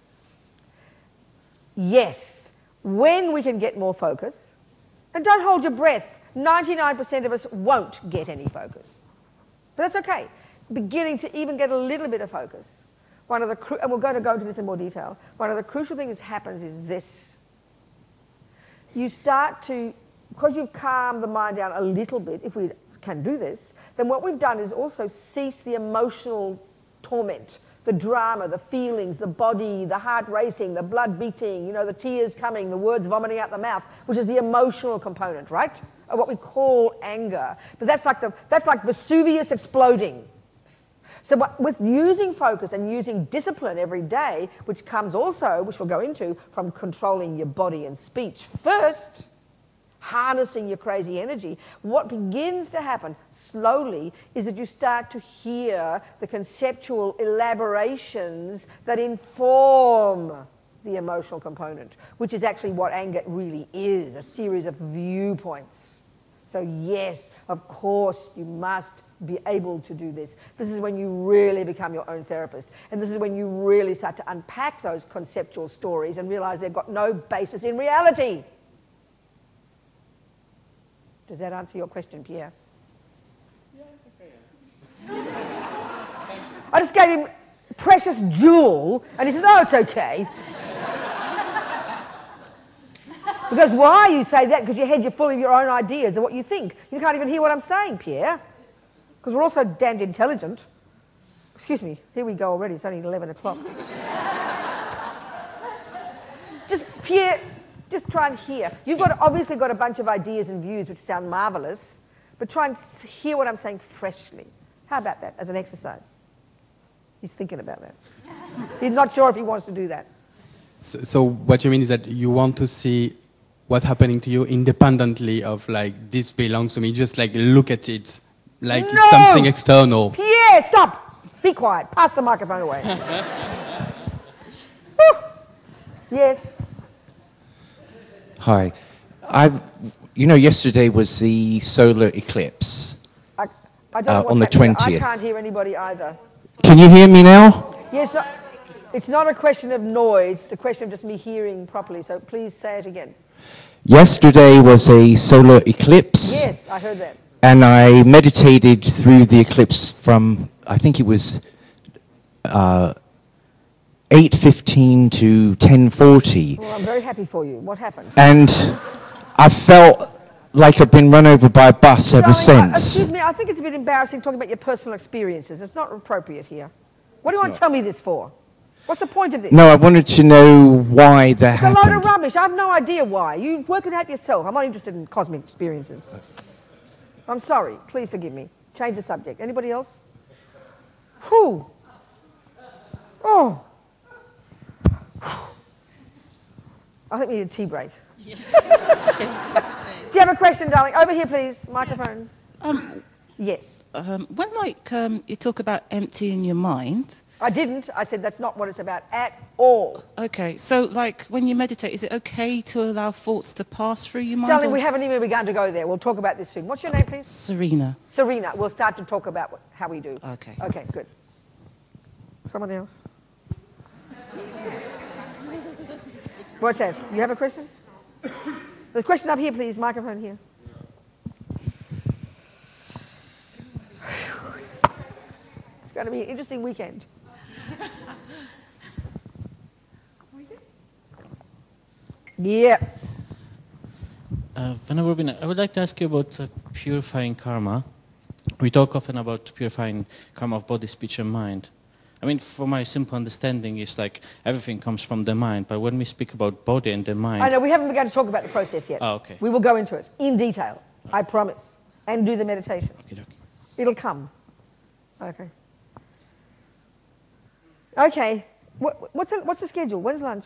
Yes, when we can get more focus, and don't hold your breath, ninety-nine percent of us won't get any focus. But that's okay. Beginning to even get a little bit of focus. One of the, cru and we're going to go into this in more detail, one of the crucial things that happens is this. You start to, because you've calmed the mind down a little bit, if we can do this, then what we've done is also cease the emotional torment, the drama, the feelings, the body, the heart racing, the blood beating, you know, the tears coming, the words vomiting out the mouth, which is the emotional component, right? Of what we call anger. But that's like, the, that's like Vesuvius exploding. So with using focus and using discipline every day, which comes also, which we'll go into, from controlling your body and speech first, harnessing your crazy energy, what begins to happen slowly is that you start to hear the conceptual elaborations that inform the emotional component, which is actually what anger really is, a series of viewpoints. So yes, of course, you must be able to do this. This is when you really become your own therapist. And this is when you really start to unpack those conceptual stories and realize they've got no basis in reality. Does that answer your question, Pierre? I just gave him precious jewel, and he says, oh, it's okay. Because why you say that? Because your head, you're full of your own ideas of what you think. You can't even hear what I'm saying, Pierre. Because we're all so damned intelligent. Excuse me, here we go already. It's only eleven o'clock. Just, Pierre, just try and hear. You've got obviously got a bunch of ideas and views which sound marvellous, but try and hear what I'm saying freshly. How about that as an exercise? He's thinking about that. He's not sure if he wants to do that. So, so what you mean is that you want to see what's happening to you independently of like, this belongs to me, just like look at it like No! it's something external. Pierre, stop! Be quiet. Pass the microphone away. Whew. Yes. Hi. I, you know, yesterday was the solar eclipse. I, I don't Uh, know what's on the happening. twentieth. I can't hear anybody either. Can you hear me now? Yes, no, it's not a question of noise. It's a question of just me hearing properly. So please say it again. Yesterday was a solar eclipse. Yes, I heard that. And I meditated through the eclipse from, I think it was uh, eight fifteen to ten forty. Well, I'm very happy for you. What happened? And I felt like I've been run over by a bus ever Darling, uh, since. excuse me, I think it's a bit embarrassing talking about your personal experiences. It's not appropriate here. What do you It's want to tell me this for? What's the point of this? No, I wanted to know why that It's a load happened. of rubbish. I have no idea why. You work it out yourself. I'm not interested in cosmic experiences. I'm sorry. Please forgive me. Change the subject. Anybody else? Whew. Oh. I think we need a tea break. Yes. Do you have a question, darling? Over here, please. Microphone. um, Yes. um, when like um, you talk about emptying your mind, I didn't. I said that's not what it's about at all. okay, so like when you meditate, is it okay to allow thoughts to pass through your mind? Darling, or- we haven't even begun to go there. We'll talk about this soon. What's your name, please? Serena. Serena. We'll start to talk about what, how we do. Okay. Okay, good. Someone else? What's that? You have a question? There's a question up here, please. Microphone here. It's going to be an interesting weekend. Yeah. Uh, Venerable Robin, I would like to ask you about uh, purifying karma. We talk often about purifying karma of body, speech, and mind. I mean, from my simple understanding, it's like everything comes from the mind. But when we speak about body and the mind, I know, we haven't begun to talk about the process yet. Oh, okay. We will go into it in detail, I promise, and do the meditation. okay, okay. It'll come. Okay. Okay. What, what's, the, what's the schedule? When's lunch?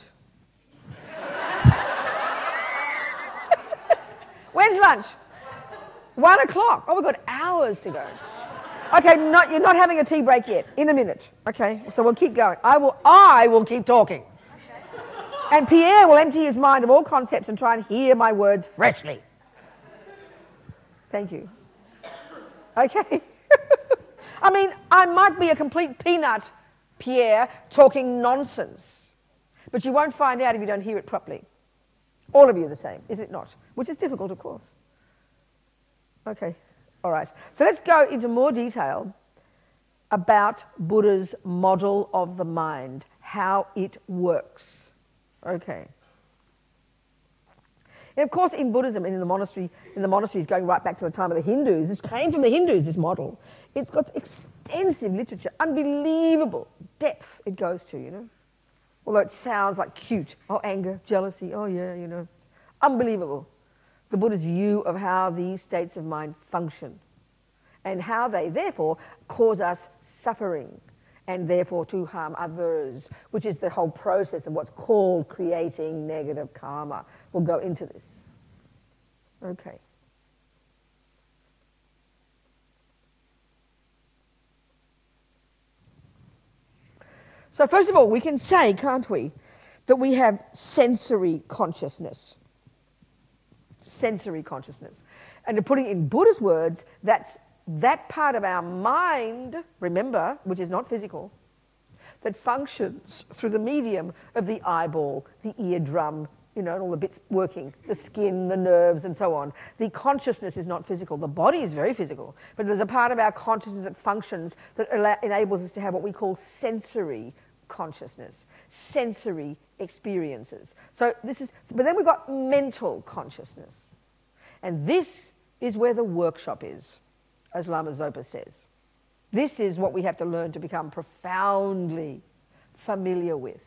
When's lunch? One o'clock. Oh, we've got hours to go. Okay, not, you're not having a tea break yet. In a minute. Okay, so we'll keep going. I will, I will keep talking. And Pierre will empty his mind of all concepts and try and hear my words freshly. Thank you. Okay. I mean, I might be a complete peanut, Pierre, talking nonsense. But you won't find out if you don't hear it properly. All of you are the same, is it not? Which is difficult, of course. Okay, all right. So let's go into more detail about Buddha's model of the mind, how it works. Okay. And of course, in Buddhism and in the monastery, in the monasteries going right back to the time of the Hindus, this came from the Hindus, this model. It's got extensive literature, unbelievable depth it goes to, you know. Although it sounds like cute. Oh, anger, jealousy, oh yeah, you know. Unbelievable. The Buddha's view of how these states of mind function and how they, therefore, cause us suffering and therefore to harm others, which is the whole process of what's called creating negative karma. We'll go into this. Okay. So first of all, we can say, can't we, that we have sensory consciousness. Sensory consciousness. And to put it in Buddha's words, that's that part of our mind, remember, which is not physical, that functions through the medium of the eyeball, the eardrum, you know, and all the bits working, the skin, the nerves, and so on. The consciousness is not physical. The body is very physical, but there's a part of our consciousness that functions that allow, enables us to have what we call sensory consciousness, sensory experiences. So this is, but then we've got mental consciousness. And this is where the workshop is, as Lama Zopa says. This is what we have to learn to become profoundly familiar with,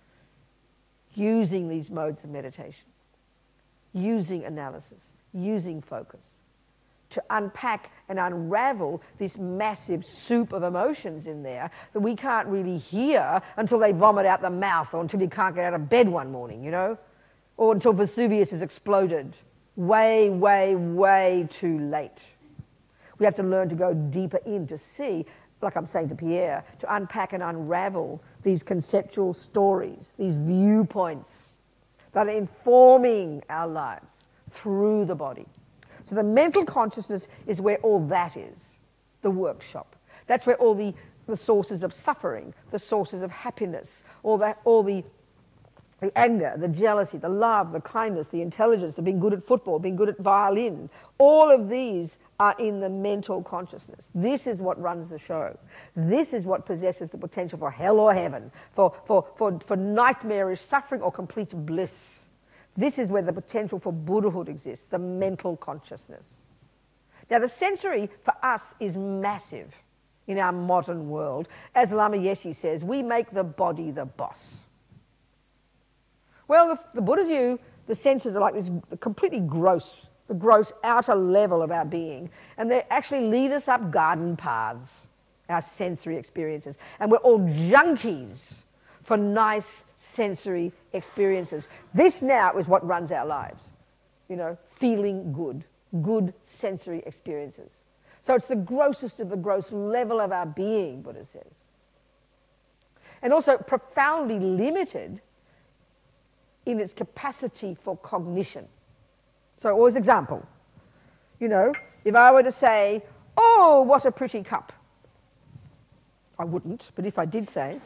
using these modes of meditation, using analysis, using focus, to unpack and unravel this massive soup of emotions in there that we can't really hear until they vomit out the mouth, or until you can't get out of bed one morning, you know, or until Vesuvius has exploded. Way, way, way too late. We have to learn to go deeper in to see, like I'm saying to Pierre, to unpack and unravel these conceptual stories, these viewpoints that are informing our lives through the body. So the mental consciousness is where all that is, the workshop. That's where all the, the sources of suffering, the sources of happiness, all, that, all the, the anger, the jealousy, the love, the kindness, the intelligence, the being good at football, being good at violin, all of these are in the mental consciousness. This is what runs the show. This is what possesses the potential for hell or heaven, for, for, for, for nightmarish suffering or complete bliss. This is where the potential for Buddhahood exists, the mental consciousness. Now, the sensory for us is massive in our modern world. As Lama Yeshe says, we make the body the boss. Well, the, the Buddha's view, the senses are like this completely gross, the gross outer level of our being, and they actually lead us up garden paths, our sensory experiences, and we're all junkies for nice sensory experiences. This now is what runs our lives, you know, feeling good, good sensory experiences. So it's the grossest of the gross level of our being, Buddha says. And also profoundly limited in its capacity for cognition. So always example, you know, if I were to say, oh, what a pretty cup. I wouldn't, but if I did say,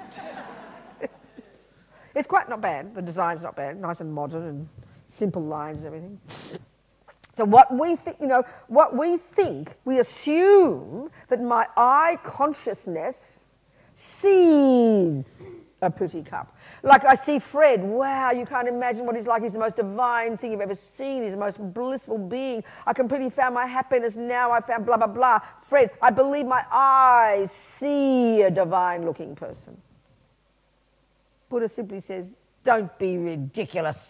it's quite not bad. The design's not bad, nice and modern and simple lines and everything. So what we think, you know, what we think, we assume that my eye consciousness sees a pretty cup. Like I see Fred, wow, you can't imagine what he's like. He's the most divine thing you've ever seen. He's the most blissful being. I completely found my happiness. Now I found blah, blah, blah. Fred, I believe my eyes see a divine-looking person. Buddha simply says, don't be ridiculous.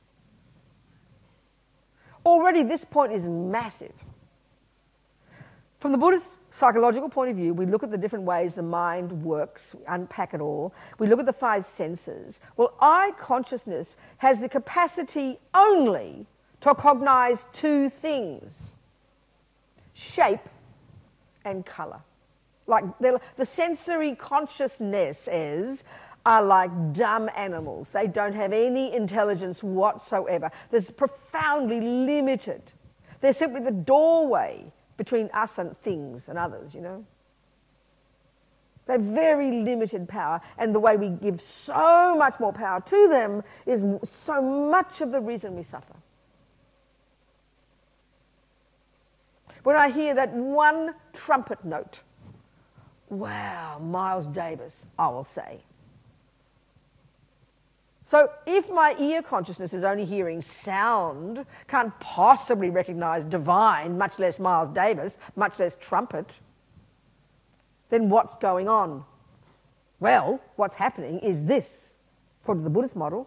Already this point is massive. From the Buddhist psychological point of view, we look at the different ways the mind works, we unpack it all. We look at the five senses. Well, eye consciousness has the capacity only to cognize two things: shape and color. Like the sensory consciousnesses are like dumb animals. They don't have any intelligence whatsoever. They're profoundly limited. They're simply the doorway between us and things and others, you know. They're very limited power, and the way we give so much more power to them is so much of the reason we suffer. When I hear that one trumpet note, wow, Miles Davis, I will say. So if my ear consciousness is only hearing sound, can't possibly recognize divine, much less Miles Davis, much less trumpet, then what's going on? Well, what's happening is this, according to the Buddhist model.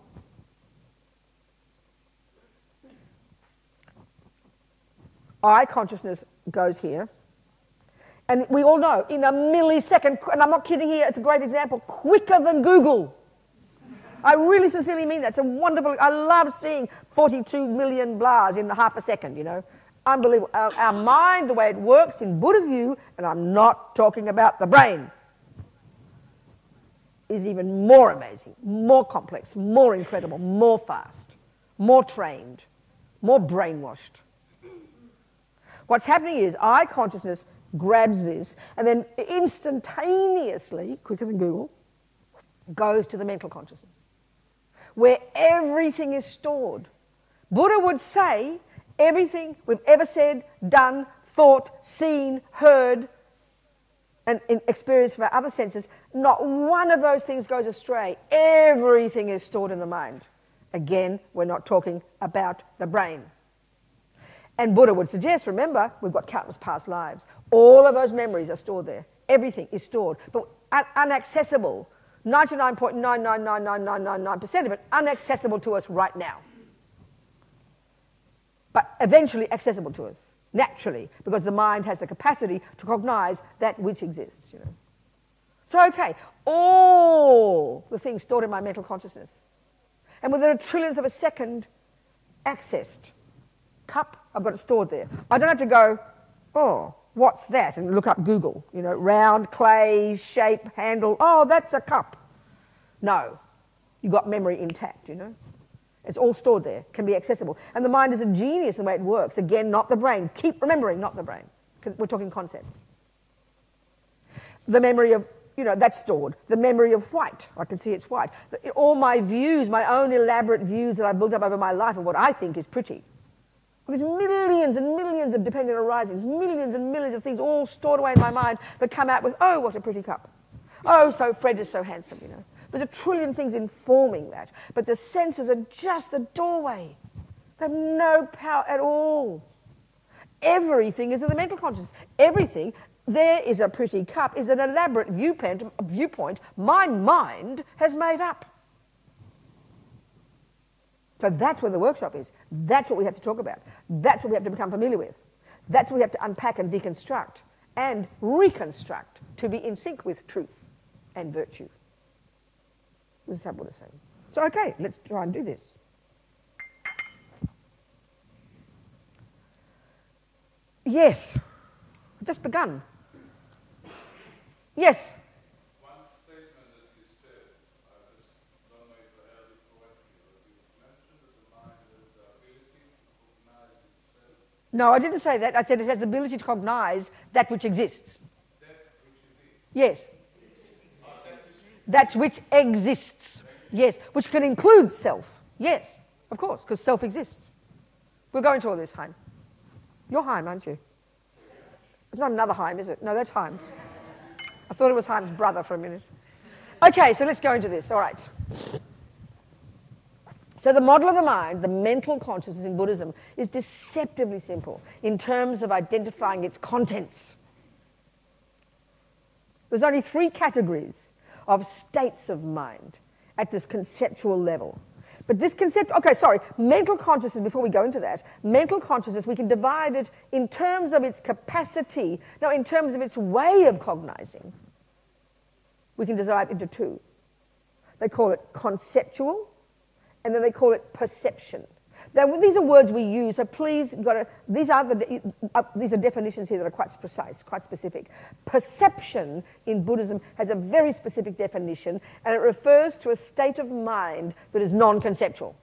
Eye consciousness goes here. And we all know, in a millisecond, and I'm not kidding here, it's a great example, quicker than Google. I really sincerely mean that. It's a wonderful, I love seeing forty-two million blahs in half a second, you know. Unbelievable. Our, our mind, the way it works in Buddha's view, and I'm not talking about the brain, is even more amazing, more complex, more incredible, more fast, more trained, more brainwashed. What's happening is eye consciousness grabs this and then instantaneously, quicker than Google, goes to the mental consciousness. where everything is stored. Buddha would say everything we've ever said, done, thought, seen, heard, and experienced with our other senses, not one of those things goes astray. Everything is stored in the mind. Again, we're not talking about the brain. And Buddha would suggest, remember, we've got countless past lives. All of those memories are stored there. Everything is stored, but un- inaccessible. ninety-nine point nine nine nine nine nine nine nine percent of it inaccessible to us right now. But eventually accessible to us, naturally, because the mind has the capacity to cognize that which exists. You know. So, okay, all the things stored in my mental consciousness, and within a trillionth of a second, accessed. Cup, I've got it stored there. I don't have to go, oh, what's that? And look up Google, you know, round, clay, shape, handle. Oh, that's a cup. No, you've got memory intact, you know. It's all stored there, can be accessible. And the mind is a genius in the way it works. Again, not the brain. Keep remembering, not the brain. Because we're talking concepts. The memory of, you know, that's stored. The memory of white. I can see it's white. All my views, my own elaborate views that I've built up over my life of what I think is pretty. There's millions and millions of dependent arisings, millions and millions of things all stored away in my mind that come out with, oh, what a pretty cup. Oh, so Fred is so handsome, you know. There's a trillion things informing that. But the senses are just the doorway. They have no power at all. Everything is in the mental consciousness. Everything, there is a pretty cup, is an elaborate viewpoint, viewpoint my mind has made up. So that's where the workshop is. That's what we have to talk about. That's what we have to become familiar with. That's what we have to unpack and deconstruct and reconstruct to be in sync with truth and virtue. This is how Buddha's saying. So, okay, let's try and do this. Yes, I've just begun. Yes. No, I didn't say that. I said it has the ability to cognize that which exists. That which exists. Yes. Oh, that which exists. Yes, which can include self. Yes, of course, because self exists. We're going to all this, Haim. You're Haim, aren't you? It's not another Haim, is it? No, that's Haim. I thought it was Haim's brother for a minute. Okay, so let's go into this. All right. So the model of the mind, the mental consciousness in Buddhism, is deceptively simple in terms of identifying its contents. There's only three categories of states of mind at this conceptual level. But this concept, okay, sorry, mental consciousness, before we go into that, mental consciousness, we can divide it in terms of its capacity, no, in terms of its way of cognizing. We can divide it into two. They call it conceptual, and then they call it perception. Now, these are words we use, so please, you've got to, these are the uh, these are definitions here that are quite precise, quite specific. Perception in Buddhism has a very specific definition, and it refers to a state of mind that is non-conceptual.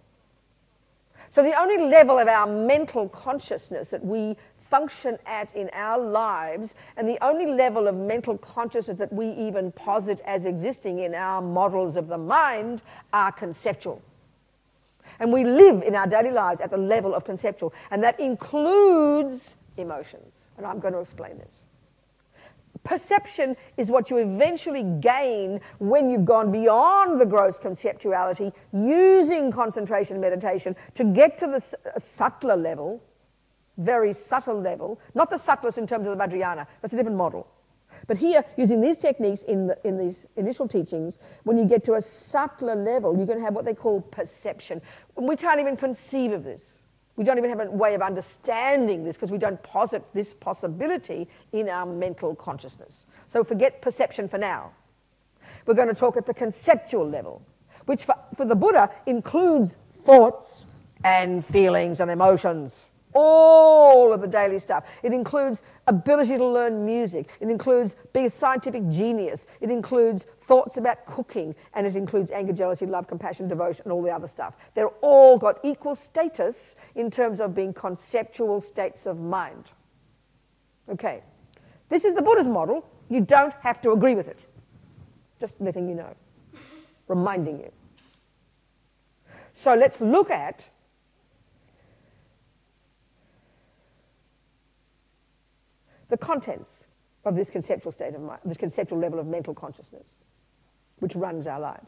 So the only level of our mental consciousness that we function at in our lives, and the only level of mental consciousness that we even posit as existing in our models of the mind, are conceptual. And we live in our daily lives at the level of conceptual, and that includes emotions. And I'm going to explain this. Perception is what you eventually gain when you've gone beyond the gross conceptuality, using concentration and meditation to get to the subtler level, very subtle level, not the subtlest in terms of the Vajrayana, that's a different model. But here, using these techniques in, the, in these initial teachings, when you get to a subtler level, you can have what they call perception. We can't even conceive of this. We don't even have a way of understanding this because we don't posit this possibility in our mental consciousness. So forget perception for now. We're going to talk at the conceptual level, which for, for the Buddha includes thoughts and feelings and emotions. All of the daily stuff. It includes ability to learn music. It includes being a scientific genius. It includes thoughts about cooking. And it includes anger, jealousy, love, compassion, devotion, and all the other stuff. They're all got equal status in terms of being conceptual states of mind. Okay. This is the Buddha's model. You don't have to agree with it. Just letting you know. Reminding you. So let's look at the contents of this conceptual state of mind, this conceptual level of mental consciousness, which runs our lives.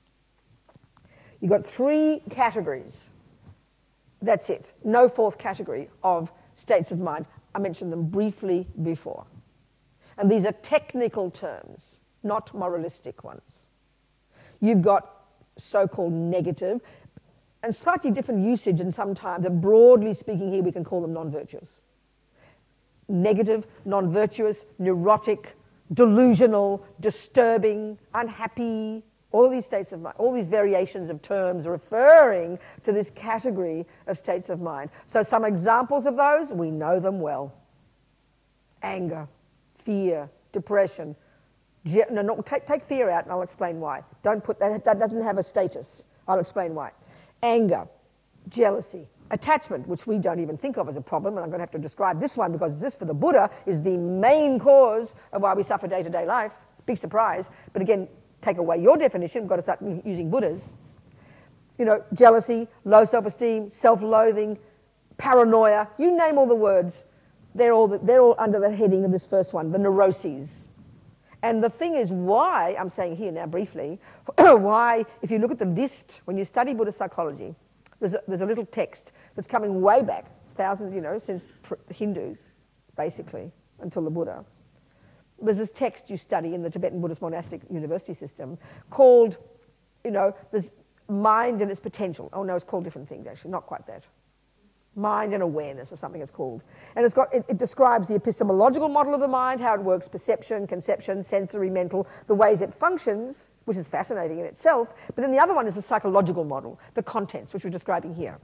You've got three categories. That's it. No fourth category of states of mind. I mentioned them briefly before. And these are technical terms, not moralistic ones. You've got so-called negative, and slightly different usage and sometimes, but broadly speaking here, we can call them non-virtuous. Negative, non-virtuous, neurotic, delusional, disturbing, unhappy, all these states of mind, all these variations of terms referring to this category of states of mind. So some examples of those, we know them well. Anger, fear, depression. Je- no, no, take, take fear out and I'll explain why. Don't put that, that doesn't have a status. I'll explain why. Anger, jealousy, attachment, which we don't even think of as a problem, and I'm going to have to describe this one because this, for the Buddha, is the main cause of why we suffer day-to-day life. Big surprise. But again, take away your definition, we've got to start using Buddha's. You know, jealousy, low self-esteem, self-loathing, paranoia, you name all the words, they're all, the, they're all under the heading of this first one, the neuroses. And the thing is why, I'm saying here now briefly, why, if you look at the list, when you study Buddhist psychology, there's a, there's a little text that's coming way back, thousands, you know, since pr- Hindus, basically, until the Buddha. There's this text you study in the Tibetan Buddhist monastic university system called, you know, there's mind and its potential. Oh no, it's called different things actually, not quite that. Mind and awareness or something it's called. And it's got, it, it describes the epistemological model of the mind, how it works, perception, conception, sensory, mental, the ways it functions, which is fascinating in itself. But then the other one is the psychological model, the contents, which we're describing here.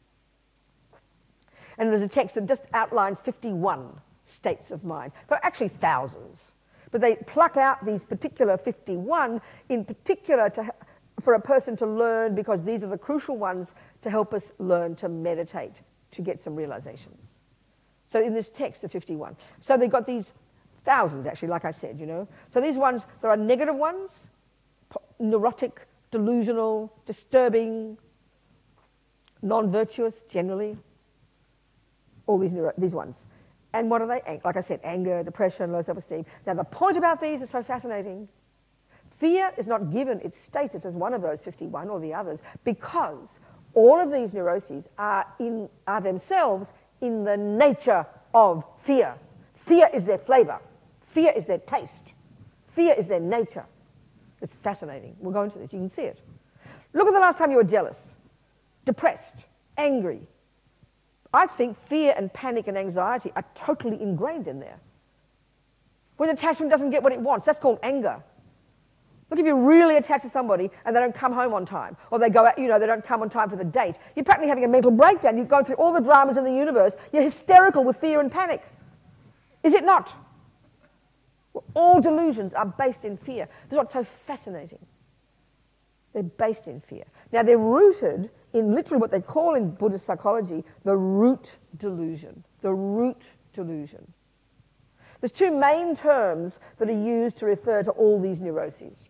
And there's a text that just outlines fifty-one states of mind. There are actually thousands, but they pluck out these particular fifty-one in particular to, for a person to learn, because these are the crucial ones to help us learn to meditate, to get some realizations. So in this text of fifty-one. So they've got these thousands actually, like I said, you know. So these ones, there are negative ones, neurotic, delusional, disturbing, non-virtuous generally, all these, neuro- these ones. And what are they? Like I said, anger, depression, low self-esteem. Now the point about these is so fascinating. Fear is not given its status as one of those fifty-one or the others because all of these neuroses are, in, are themselves in the nature of fear. Fear is their flavor. Fear is their taste. Fear is their nature. It's fascinating. We'll go into this. You can see it. Look at the last time you were jealous, depressed, angry. I think fear and panic and anxiety are totally ingrained in there. When attachment doesn't get what it wants, that's called anger. Look, if you're really attached to somebody and they don't come home on time, or they go out, you know, they don't come on time for the date, you're practically having a mental breakdown. You've gone through all the dramas in the universe. You're hysterical with fear and panic. Is it not? Well, all delusions are based in fear. That's what's so fascinating. They're based in fear. Now, they're rooted in literally what they call in Buddhist psychology the root delusion. The root delusion. There's two main terms that are used to refer to all these neuroses.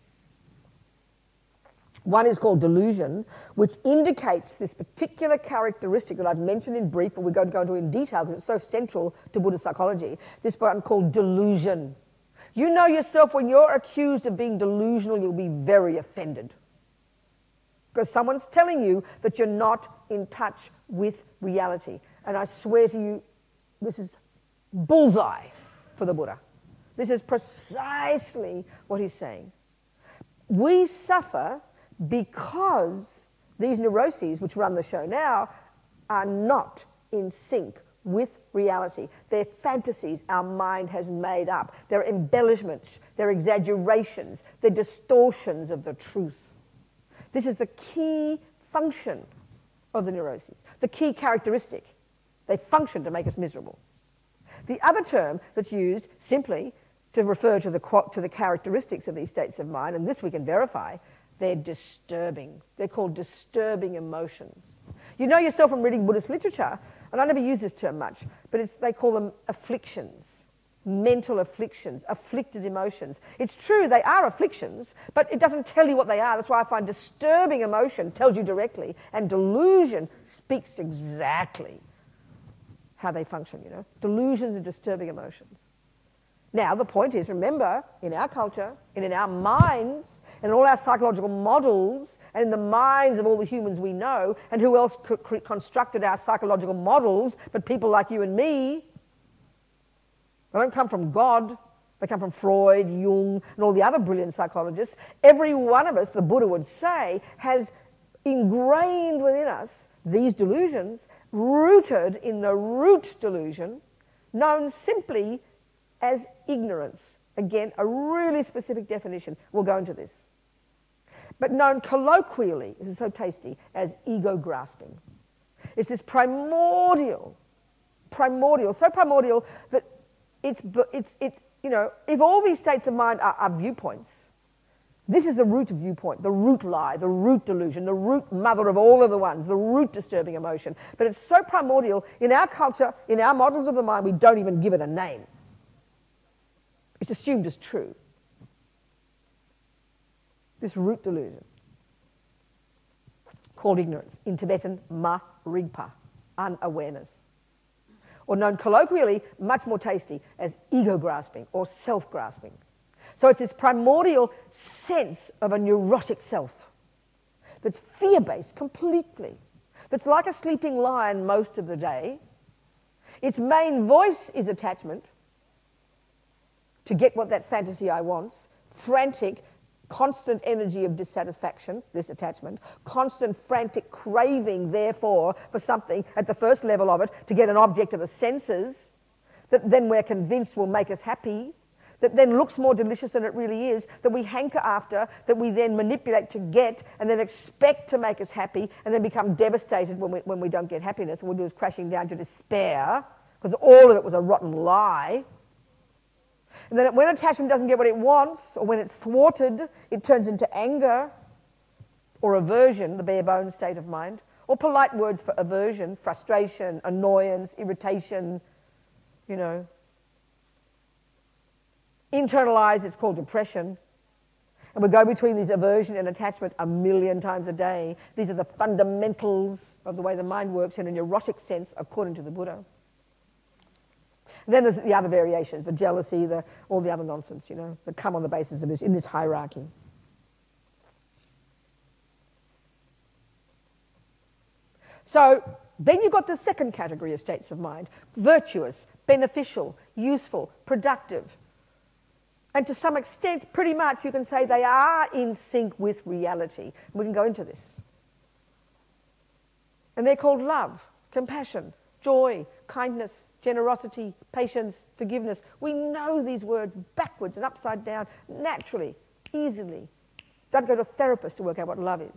One is called delusion, which indicates this particular characteristic that I've mentioned in brief, but we're going to go into in detail because it's so central to Buddhist psychology. This one called delusion. You know yourself, when you're accused of being delusional, you'll be very offended. Because someone's telling you that you're not in touch with reality. And I swear to you, this is bullseye for the Buddha. This is precisely what he's saying. We suffer because these neuroses, which run the show now, are not in sync with reality. They're fantasies our mind has made up. They're embellishments, they're exaggerations, they're distortions of the truth. This is the key function of the neuroses, the key characteristic. They function to make us miserable. The other term that's used simply to refer to the, to the characteristics of these states of mind, and this we can verify, they're disturbing. They're called disturbing emotions. You know yourself from reading Buddhist literature, and I never use this term much, but it's, they call them afflictions. mental afflictions, afflicted emotions. It's true, they are afflictions, but it doesn't tell you what they are. That's why I find disturbing emotion tells you directly, and delusion speaks exactly how they function, you know. Delusions are disturbing emotions. Now, the point is, remember, in our culture, and in our minds, and in all our psychological models, and in the minds of all the humans we know, and who else co- constructed our psychological models but people like you and me? They don't come from God. They come from Freud, Jung, and all the other brilliant psychologists. Every one of us, the Buddha would say, has ingrained within us these delusions, rooted in the root delusion, known simply as ignorance. Again, a really specific definition. We'll go into this. But known colloquially, this is so tasty, as ego grasping. It's this primordial, primordial, so primordial that it's, it's, it's you know, if all these states of mind are, are viewpoints, this is the root viewpoint, the root lie, the root delusion, the root mother of all of the ones, the root disturbing emotion. But it's so primordial, in our culture, in our models of the mind, we don't even give it a name. It's assumed as true. This root delusion, called ignorance, in Tibetan, ma rigpa, unawareness. Or known colloquially, much more tasty, as ego grasping or self grasping. So it's this primordial sense of a neurotic self that's fear based completely, that's like a sleeping lion most of the day. Its main voice is attachment to get what that fantasy I wants, frantic, constant energy of dissatisfaction, this attachment, constant frantic craving, therefore, for something at the first level of it, to get an object of the senses that then we're convinced will make us happy, that then looks more delicious than it really is, that we hanker after, that we then manipulate to get, and then expect to make us happy, and then become devastated when we, when we don't get happiness, and we'll do is crashing down to despair, because all of it was a rotten lie. And then when attachment doesn't get what it wants, or when it's thwarted, it turns into anger or aversion, the bare bones state of mind, or polite words for aversion, frustration, annoyance, irritation, you know. Internalized, it's called depression. And we go between these aversion and attachment a million times a day. These are the fundamentals of the way the mind works in a neurotic sense, according to the Buddha. And then there's the other variations, the jealousy, the, all the other nonsense, you know, that come on the basis of this, in this hierarchy. So then you've got the second category of states of mind, virtuous, beneficial, useful, productive. And to some extent, pretty much, you can say they are in sync with reality. We can go into this. And they're called love, compassion, joy, kindness, generosity, patience, forgiveness. We know these words backwards and upside down, naturally, easily. Don't go to a therapist to work out what love is.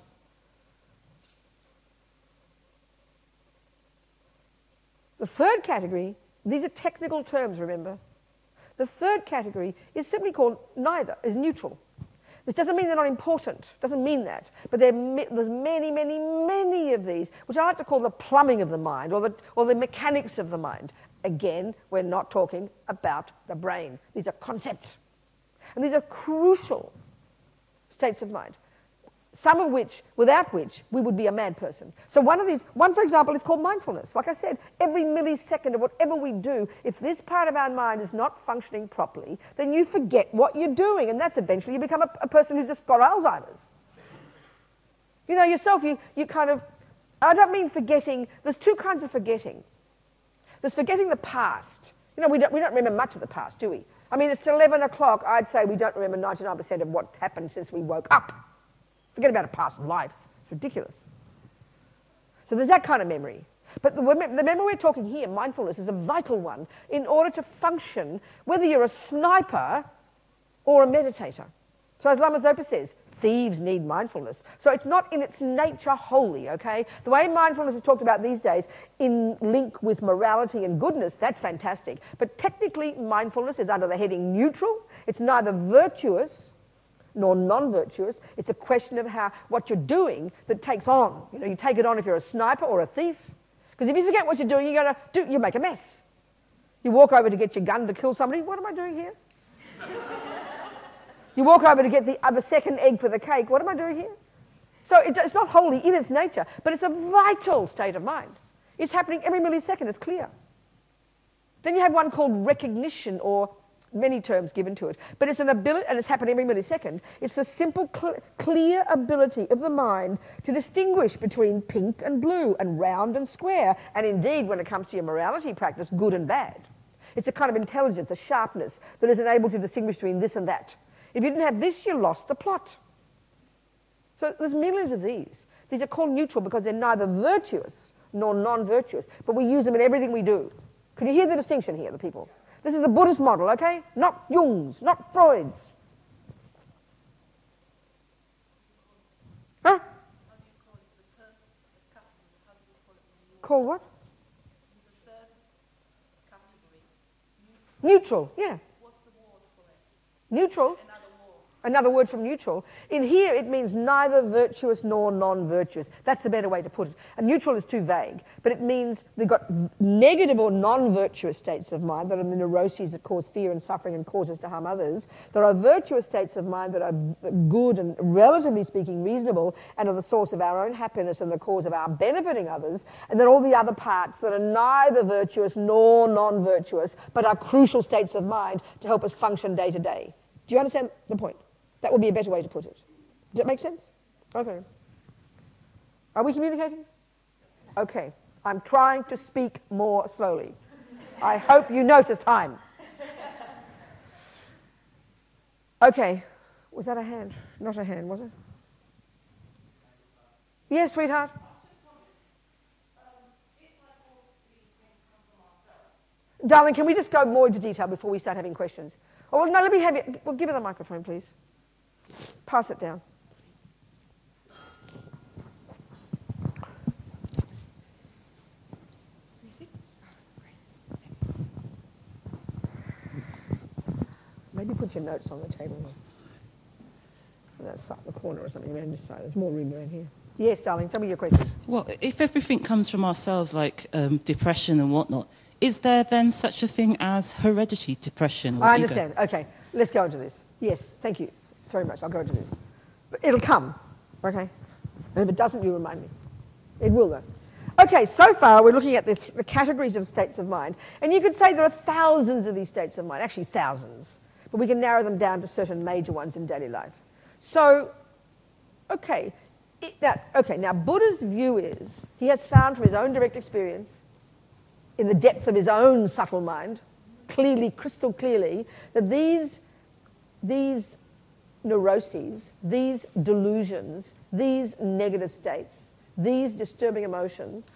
The third category, these are technical terms, remember. The third category is simply called neither, is neutral. This doesn't mean they're not important, doesn't mean that, but there's many, many, many of these, which I like to call the plumbing of the mind, or the, or the mechanics of the mind. Again, we're not talking about the brain. These are concepts. And these are crucial states of mind, some of which, without which, we would be a mad person. So one of these, one for example, is called mindfulness. Like I said, every millisecond of whatever we do, if this part of our mind is not functioning properly, then you forget what you're doing, and that's eventually you become a, a person who's just got Alzheimer's. You know, yourself, you, you kind of, I don't mean forgetting, there's two kinds of forgetting. There's forgetting the past. You know, we don't, we don't remember much of the past, do we? I mean, it's eleven o'clock, I'd say we don't remember ninety-nine percent of what happened since we woke up. Forget about a past life. It's ridiculous. So there's that kind of memory. But the, the memory we're talking here, mindfulness, is a vital one in order to function, whether you're a sniper or a meditator. So as Lama Zopa says, thieves need mindfulness. So it's not in its nature holy, okay? The way mindfulness is talked about these days in link with morality and goodness, that's fantastic. But technically, mindfulness is under the heading neutral. It's neither virtuous nor non-virtuous. It's a question of how what you're doing that takes on. You know, you take it on if you're a sniper or a thief. Because if you forget what you're doing, you're going to do, you make a mess. You walk over to get your gun to kill somebody. What am I doing here? You walk over to get the other second egg for the cake. What am I doing here? So it, it's not wholly in its nature, but it's a vital state of mind. It's happening every millisecond. It's clear. Then you have one called recognition, or many terms given to it, but it's an ability, and it's happening every millisecond. It's the simple, cl clear ability of the mind to distinguish between pink and blue, and round and square, and indeed, when it comes to your morality practice, good and bad. It's a kind of intelligence, a sharpness that is able to distinguish between this and that. If you didn't have this, you lost the plot. So there's millions of these. These are called neutral because they're neither virtuous nor non-virtuous, but we use them in everything we do. Can you hear the distinction here, the people? This is the Buddhist model, okay? Not Jung's, not Freud's. Huh? Call what? Neutral, yeah. Neutral. Another word from neutral. In here, it means neither virtuous nor non-virtuous. That's the better way to put it. And neutral is too vague, but it means we've got negative or non-virtuous states of mind that are the neuroses that cause fear and suffering and cause us to harm others. There are virtuous states of mind that are good and, relatively speaking, reasonable and are the source of our own happiness and the cause of our benefiting others. And then all the other parts that are neither virtuous nor non-virtuous, but are crucial states of mind to help us function day to day. Do you understand the point? That would be a better way to put it. Does that make sense? Okay. Are we communicating? Okay. I'm trying to speak more slowly. I hope you notice time. Okay. Was that a hand? Not a hand, was it? Yes, sweetheart? Darling, can we just go more into detail before we start having questions? Oh, well, no, let me have it. Well, give her the microphone, please. Pass it down. Maybe put your notes on the table. That's up the corner or something around this side. There's more room around here. Yes, darling, tell me your question. Well, if everything comes from ourselves, like um, depression and whatnot, is there then such a thing as hereditary depression? Or I ego? understand. Okay, let's go into this. Yes, thank you very much. I'll go into this. But it'll come, okay? And if it doesn't, you remind me. It will, though. Okay, so far we're looking at this, the categories of states of mind. And you could say there are thousands of these states of mind, actually thousands. But we can narrow them down to certain major ones in daily life. So, okay. It, now, okay, now Buddha's view is, he has found from his own direct experience, in the depth of his own subtle mind, clearly, crystal clearly, that these, these neuroses, these delusions, these negative states, these disturbing emotions,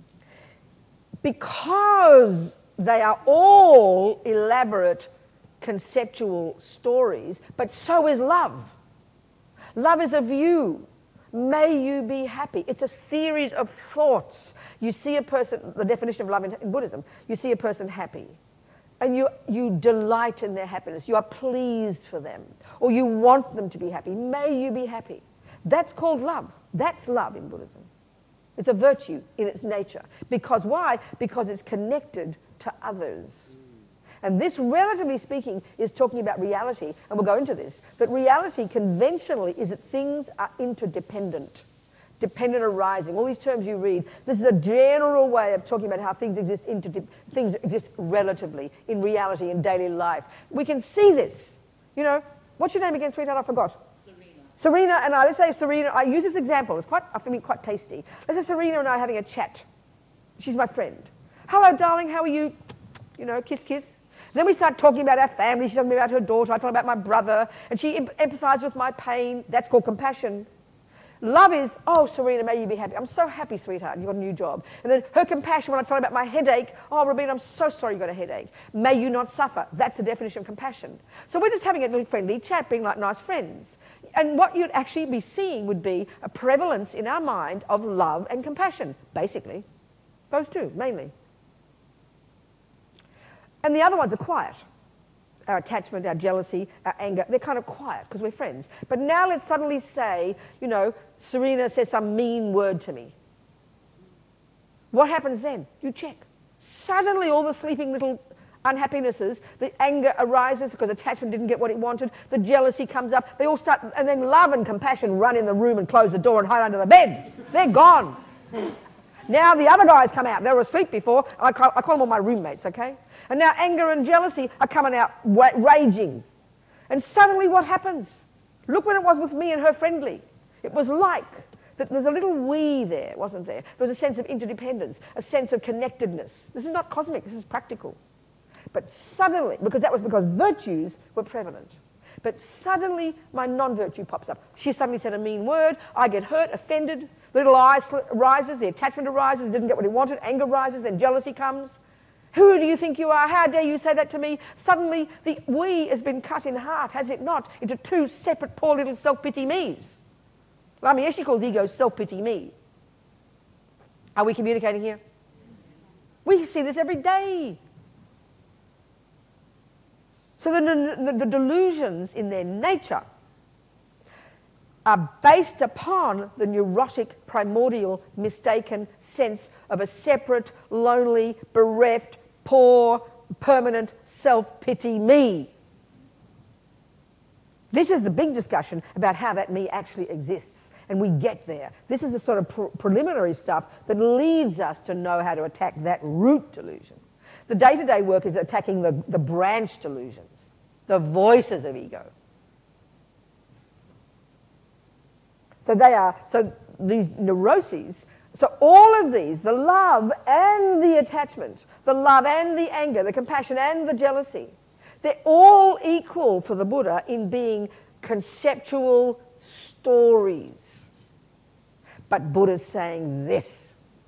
because they are all elaborate conceptual stories, but so is love. Love is a view. May you be happy. It's a series of thoughts. You see a person, the definition of love in, in Buddhism, you see a person happy. And you, you delight in their happiness. You are pleased for them. Or you want them to be happy. May you be happy. That's called love. That's love in Buddhism. It's a virtue in its nature. Because why? Because it's connected to others. And this, relatively speaking, is talking about reality, and we'll go into this. But reality, conventionally, is that things are interdependent, dependent arising. All these terms you read, this is a general way of talking about how things exist, interde- things exist relatively, in reality, in daily life. We can see this. You know, what's your name again, sweetheart? I forgot. Serena. Serena and I, let's say Serena, I use this example, it's quite, I think quite tasty. Let's say Serena and I are having a chat. She's my friend. Hello, darling, how are you? You know, kiss, kiss. Then we start talking about our family. She tells me about her daughter. I tell her about my brother. And she em- empathizes with my pain. That's called compassion. Love is, oh, Serena, may you be happy. I'm so happy, sweetheart, you got a new job. And then her compassion when I tell her about my headache. Oh, Rabina, I'm so sorry you got a headache. May you not suffer. That's the definition of compassion. So we're just having a little friendly chat, being like nice friends. And what you'd actually be seeing would be a prevalence in our mind of love and compassion, basically. Those two, mainly. And the other ones are quiet. Our attachment, our jealousy, our anger, they're kind of quiet because we're friends. But now let's suddenly say, you know, Serena says some mean word to me. What happens then? You check. Suddenly all the sleeping little unhappinesses, the anger arises because attachment didn't get what it wanted, the jealousy comes up, they all start, and then love and compassion run in the room and close the door and hide under the bed. They're gone. Now the other guys come out. They were asleep before. I call, I call them all my roommates, okay? And now anger and jealousy are coming out wa- raging. And suddenly what happens? Look when it was with me and her friendly. It was like that there's a little we there, wasn't there? There was a sense of interdependence, a sense of connectedness. This is not cosmic, this is practical. But suddenly, because that was because virtues were prevalent. But suddenly my non-virtue pops up. She suddenly said a mean word, I get hurt, offended, the little eye sli- rises, the attachment arises, it doesn't get what it wanted, anger rises, then jealousy comes. Who do you think you are? How dare you say that to me? Suddenly the we has been cut in half, has it not, into two separate poor little self-pity me's. Lama Yeshe calls ego self-pity me. Are we communicating here? We see this every day. So the, the, the delusions in their nature are based upon the neurotic, primordial, mistaken sense of a separate, lonely, bereft, poor, permanent self-pity me. This is the big discussion about how that me actually exists, and we get there. This is the sort of pre- preliminary stuff that leads us to know how to attack that root delusion. The day-to-day work is attacking the, the branch delusions, the voices of ego. So they are, so these neuroses, so all of these, the love and the attachment, the love and the anger, the compassion and the jealousy, they're all equal for the Buddha in being conceptual stories. But Buddha's saying this.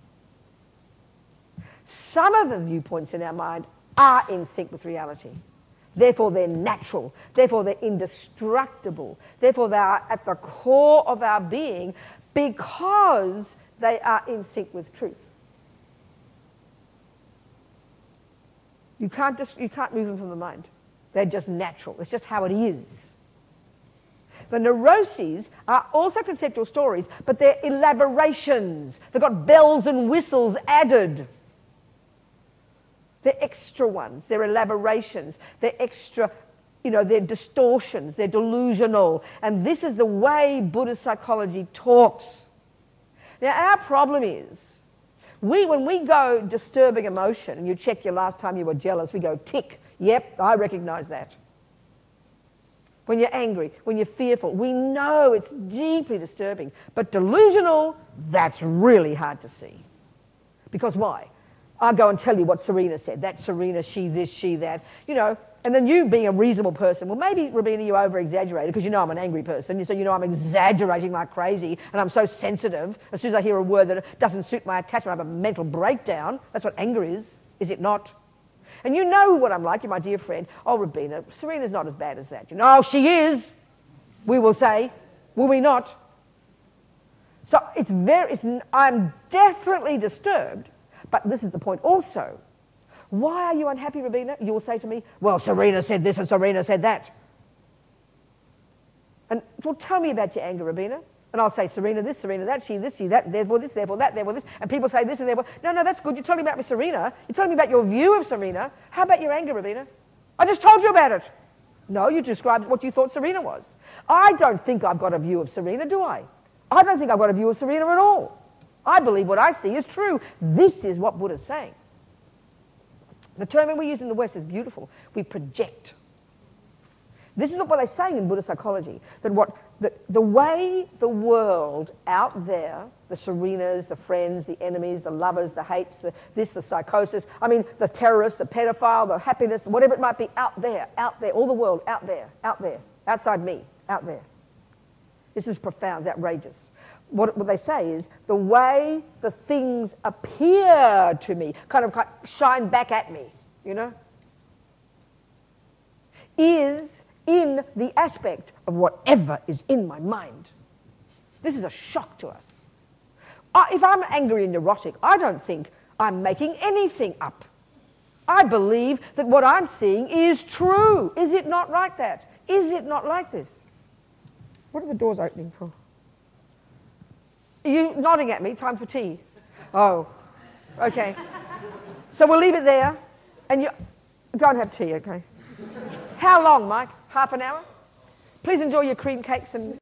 Some of the viewpoints in our mind are in sync with reality. Therefore, they're natural. Therefore, they're indestructible. Therefore, they are at the core of our being because they are in sync with truth. You can't, just, you can't move them from the mind. They're just natural. It's just how it is. The neuroses are also conceptual stories, but they're elaborations. They've got bells and whistles added. They're extra ones, they're elaborations, they're extra, you know, they're distortions, they're delusional. And this is the way Buddhist psychology talks. Now, our problem is, we, when we go disturbing emotion, and you check your last time you were jealous, we go tick, yep, I recognize that. When you're angry, when you're fearful, we know it's deeply disturbing. But delusional, that's really hard to see. Because why? I'll go and tell you what Serena said. That Serena, she this, she that. You know, and then you being a reasonable person, well, maybe, Robina, you over-exaggerated because you know I'm an angry person. So you know I'm exaggerating like crazy and I'm so sensitive. As soon as I hear a word that doesn't suit my attachment, I have a mental breakdown. That's what anger is, is it not? And you know what I'm like, you're my dear friend. Oh, Robina, Serena's not as bad as that. You know, oh, she is, we will say. Will we not? So it's very, it's, I'm definitely disturbed. But this is the point also. Why are you unhappy, Robina? You will say to me, well, Serena said this and Serena said that. And well, tell me about your anger, Robina. And I'll say, Serena this, Serena that, she this, she that, therefore this, therefore that, therefore this. And people say this and therefore, no, no, that's good. You're telling me about Serena. You're telling me about your view of Serena. How about your anger, Robina? I just told you about it. No, you described what you thought Serena was. I don't think I've got a view of Serena, do I? I don't think I've got a view of Serena at all. I believe what I see is true. This is what Buddha's saying. The term we use in the West is beautiful. We project. This is what they're saying in Buddhist psychology, that what the, the way the world out there, the Serenas, the friends, the enemies, the lovers, the hates, the this, the psychosis, I mean, the terrorist, the pedophile, the happiness, whatever it might be, out there, out there, all the world, out there, out there, outside me, out there. This is profound, it's outrageous. What, what they say is the way the things appear to me, kind of shine back at me, you know, is in the aspect of whatever is in my mind. This is a shock to us. I, if I'm angry and neurotic, I don't think I'm making anything up. I believe that what I'm seeing is true. Is it not like that? Is it not like this? What are the doors opening for? Are you nodding at me? Time for tea. Oh, okay. So we'll leave it there. And you, Go and have tea, okay? How long, Mike? Half an hour? Please enjoy your cream cakes and